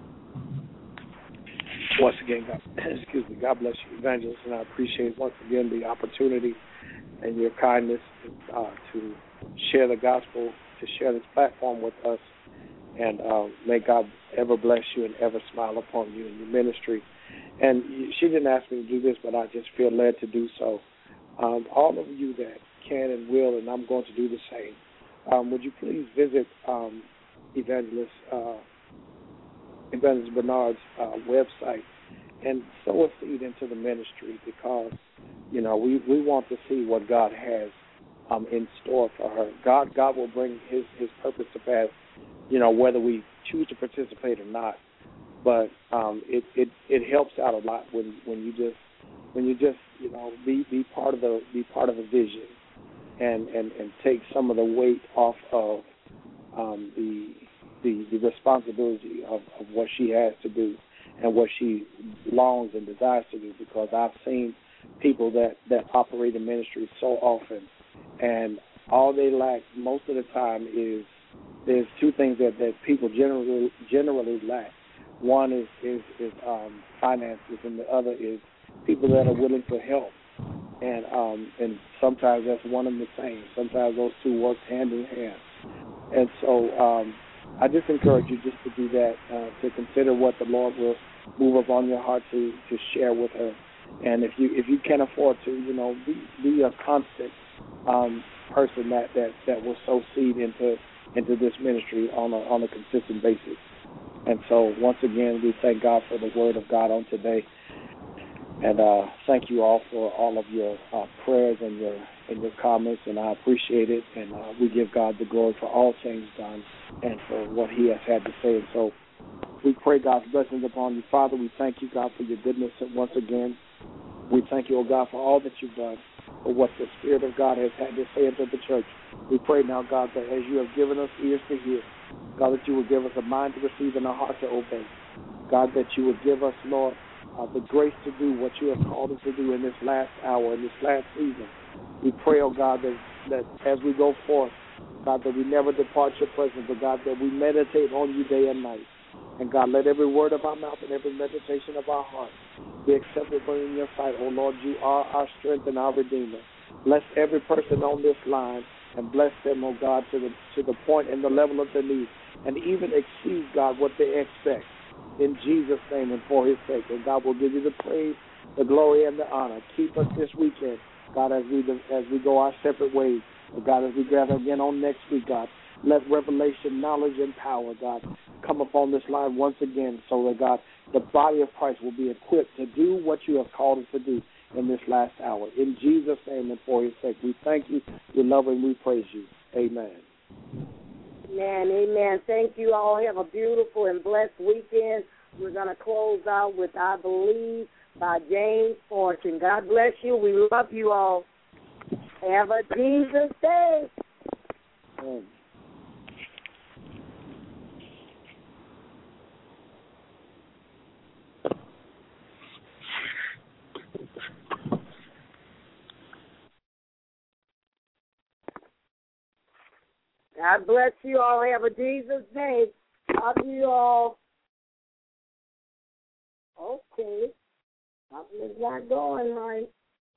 Once again, God bless you, Evangelist, and I appreciate once again the opportunity and your kindness to share the gospel, to share this platform with us, and may God ever bless you and ever smile upon you in your ministry. And she didn't ask me to do this, but I just feel led to do so. All of you that can and will, and I'm going to do the same, would you please visit Evangelist Bernard's website and sow a seed into the ministry, because, we want to see what God has in store for her. God will bring his purpose to pass, whether we choose to participate or not. But it helps out a lot when you just be part of the vision and take some of the weight off of the responsibility of what she has to do and what she longs and desires to do, because I've seen people that operate in ministry so often, and all they lack most of the time is there's 2 things that people generally lack. One is finances, and the other is people that are willing to help. And sometimes that's one and the same. Sometimes those 2 work hand in hand. And so I just encourage you just to do that, to consider what the Lord will move upon your heart to share with her. And if you can afford to, be a constant person that will sow seed into this ministry on a consistent basis. And so once again, we thank God for the word of God on today. And thank you all for all of your prayers and your comments, and I appreciate it. And we give God the glory for all things done and for what he has had to say. And so we pray God's blessings upon you. Father, we thank you, God, for your goodness. And once again, we thank you, oh God, for all that you've done, for what the Spirit of God has had to say unto the church. We pray now, God, that as you have given us ears to hear, God, that you will give us a mind to receive and a heart to obey. God, that you will give us, Lord, the grace to do what you have called us to do in this last hour, in this last season. We pray, oh God, that as we go forth, God, that we never depart your presence, but God, that we meditate on you day and night. And God, let every word of our mouth and every meditation of our heart be acceptable in your sight. Oh Lord, you are our strength and our Redeemer. Bless every person on this line and bless them, oh God, to the point and the level of their need, and even exceed, God, what they expect. In Jesus' name and for his sake. And God will give you the praise, the glory, and the honor. Keep us this weekend, God, as we go our separate ways. And God, as we gather again on next week, God, let revelation, knowledge, and power, God, come upon this line once again so that, God, the body of Christ will be equipped to do what you have called us to do in this last hour. In Jesus' name and for his sake, we thank you, we love and we praise you. Amen. Amen, amen. Thank you all. Have a beautiful and blessed weekend. We're going to close out with I Believe by James Fortune. God bless you. We love you all. Have a Jesus day. Amen. God bless you all. Have a Jesus day. Love you all. Okay. Something's not going right.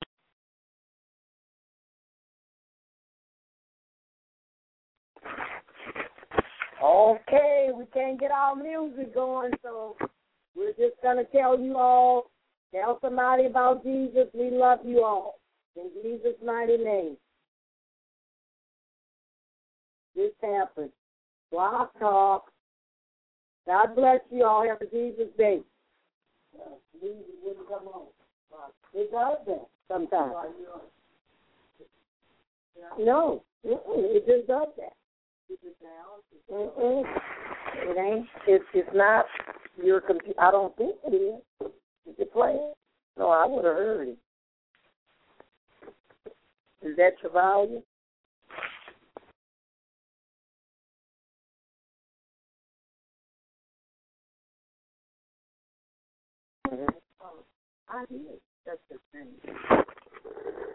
Okay, we can't get our music going, so we're just going to tell you all, tell somebody about Jesus. We love you all. In Jesus' mighty name. This happened. Block talk. God bless you all. Have a Jesus day. Jesus wouldn't come home. It does that sometimes. No. It just does that. It ain't. It's not your computer. I don't think it is. Is it playing? No, I would have heard it. Is that your volume? I did. That's the thing.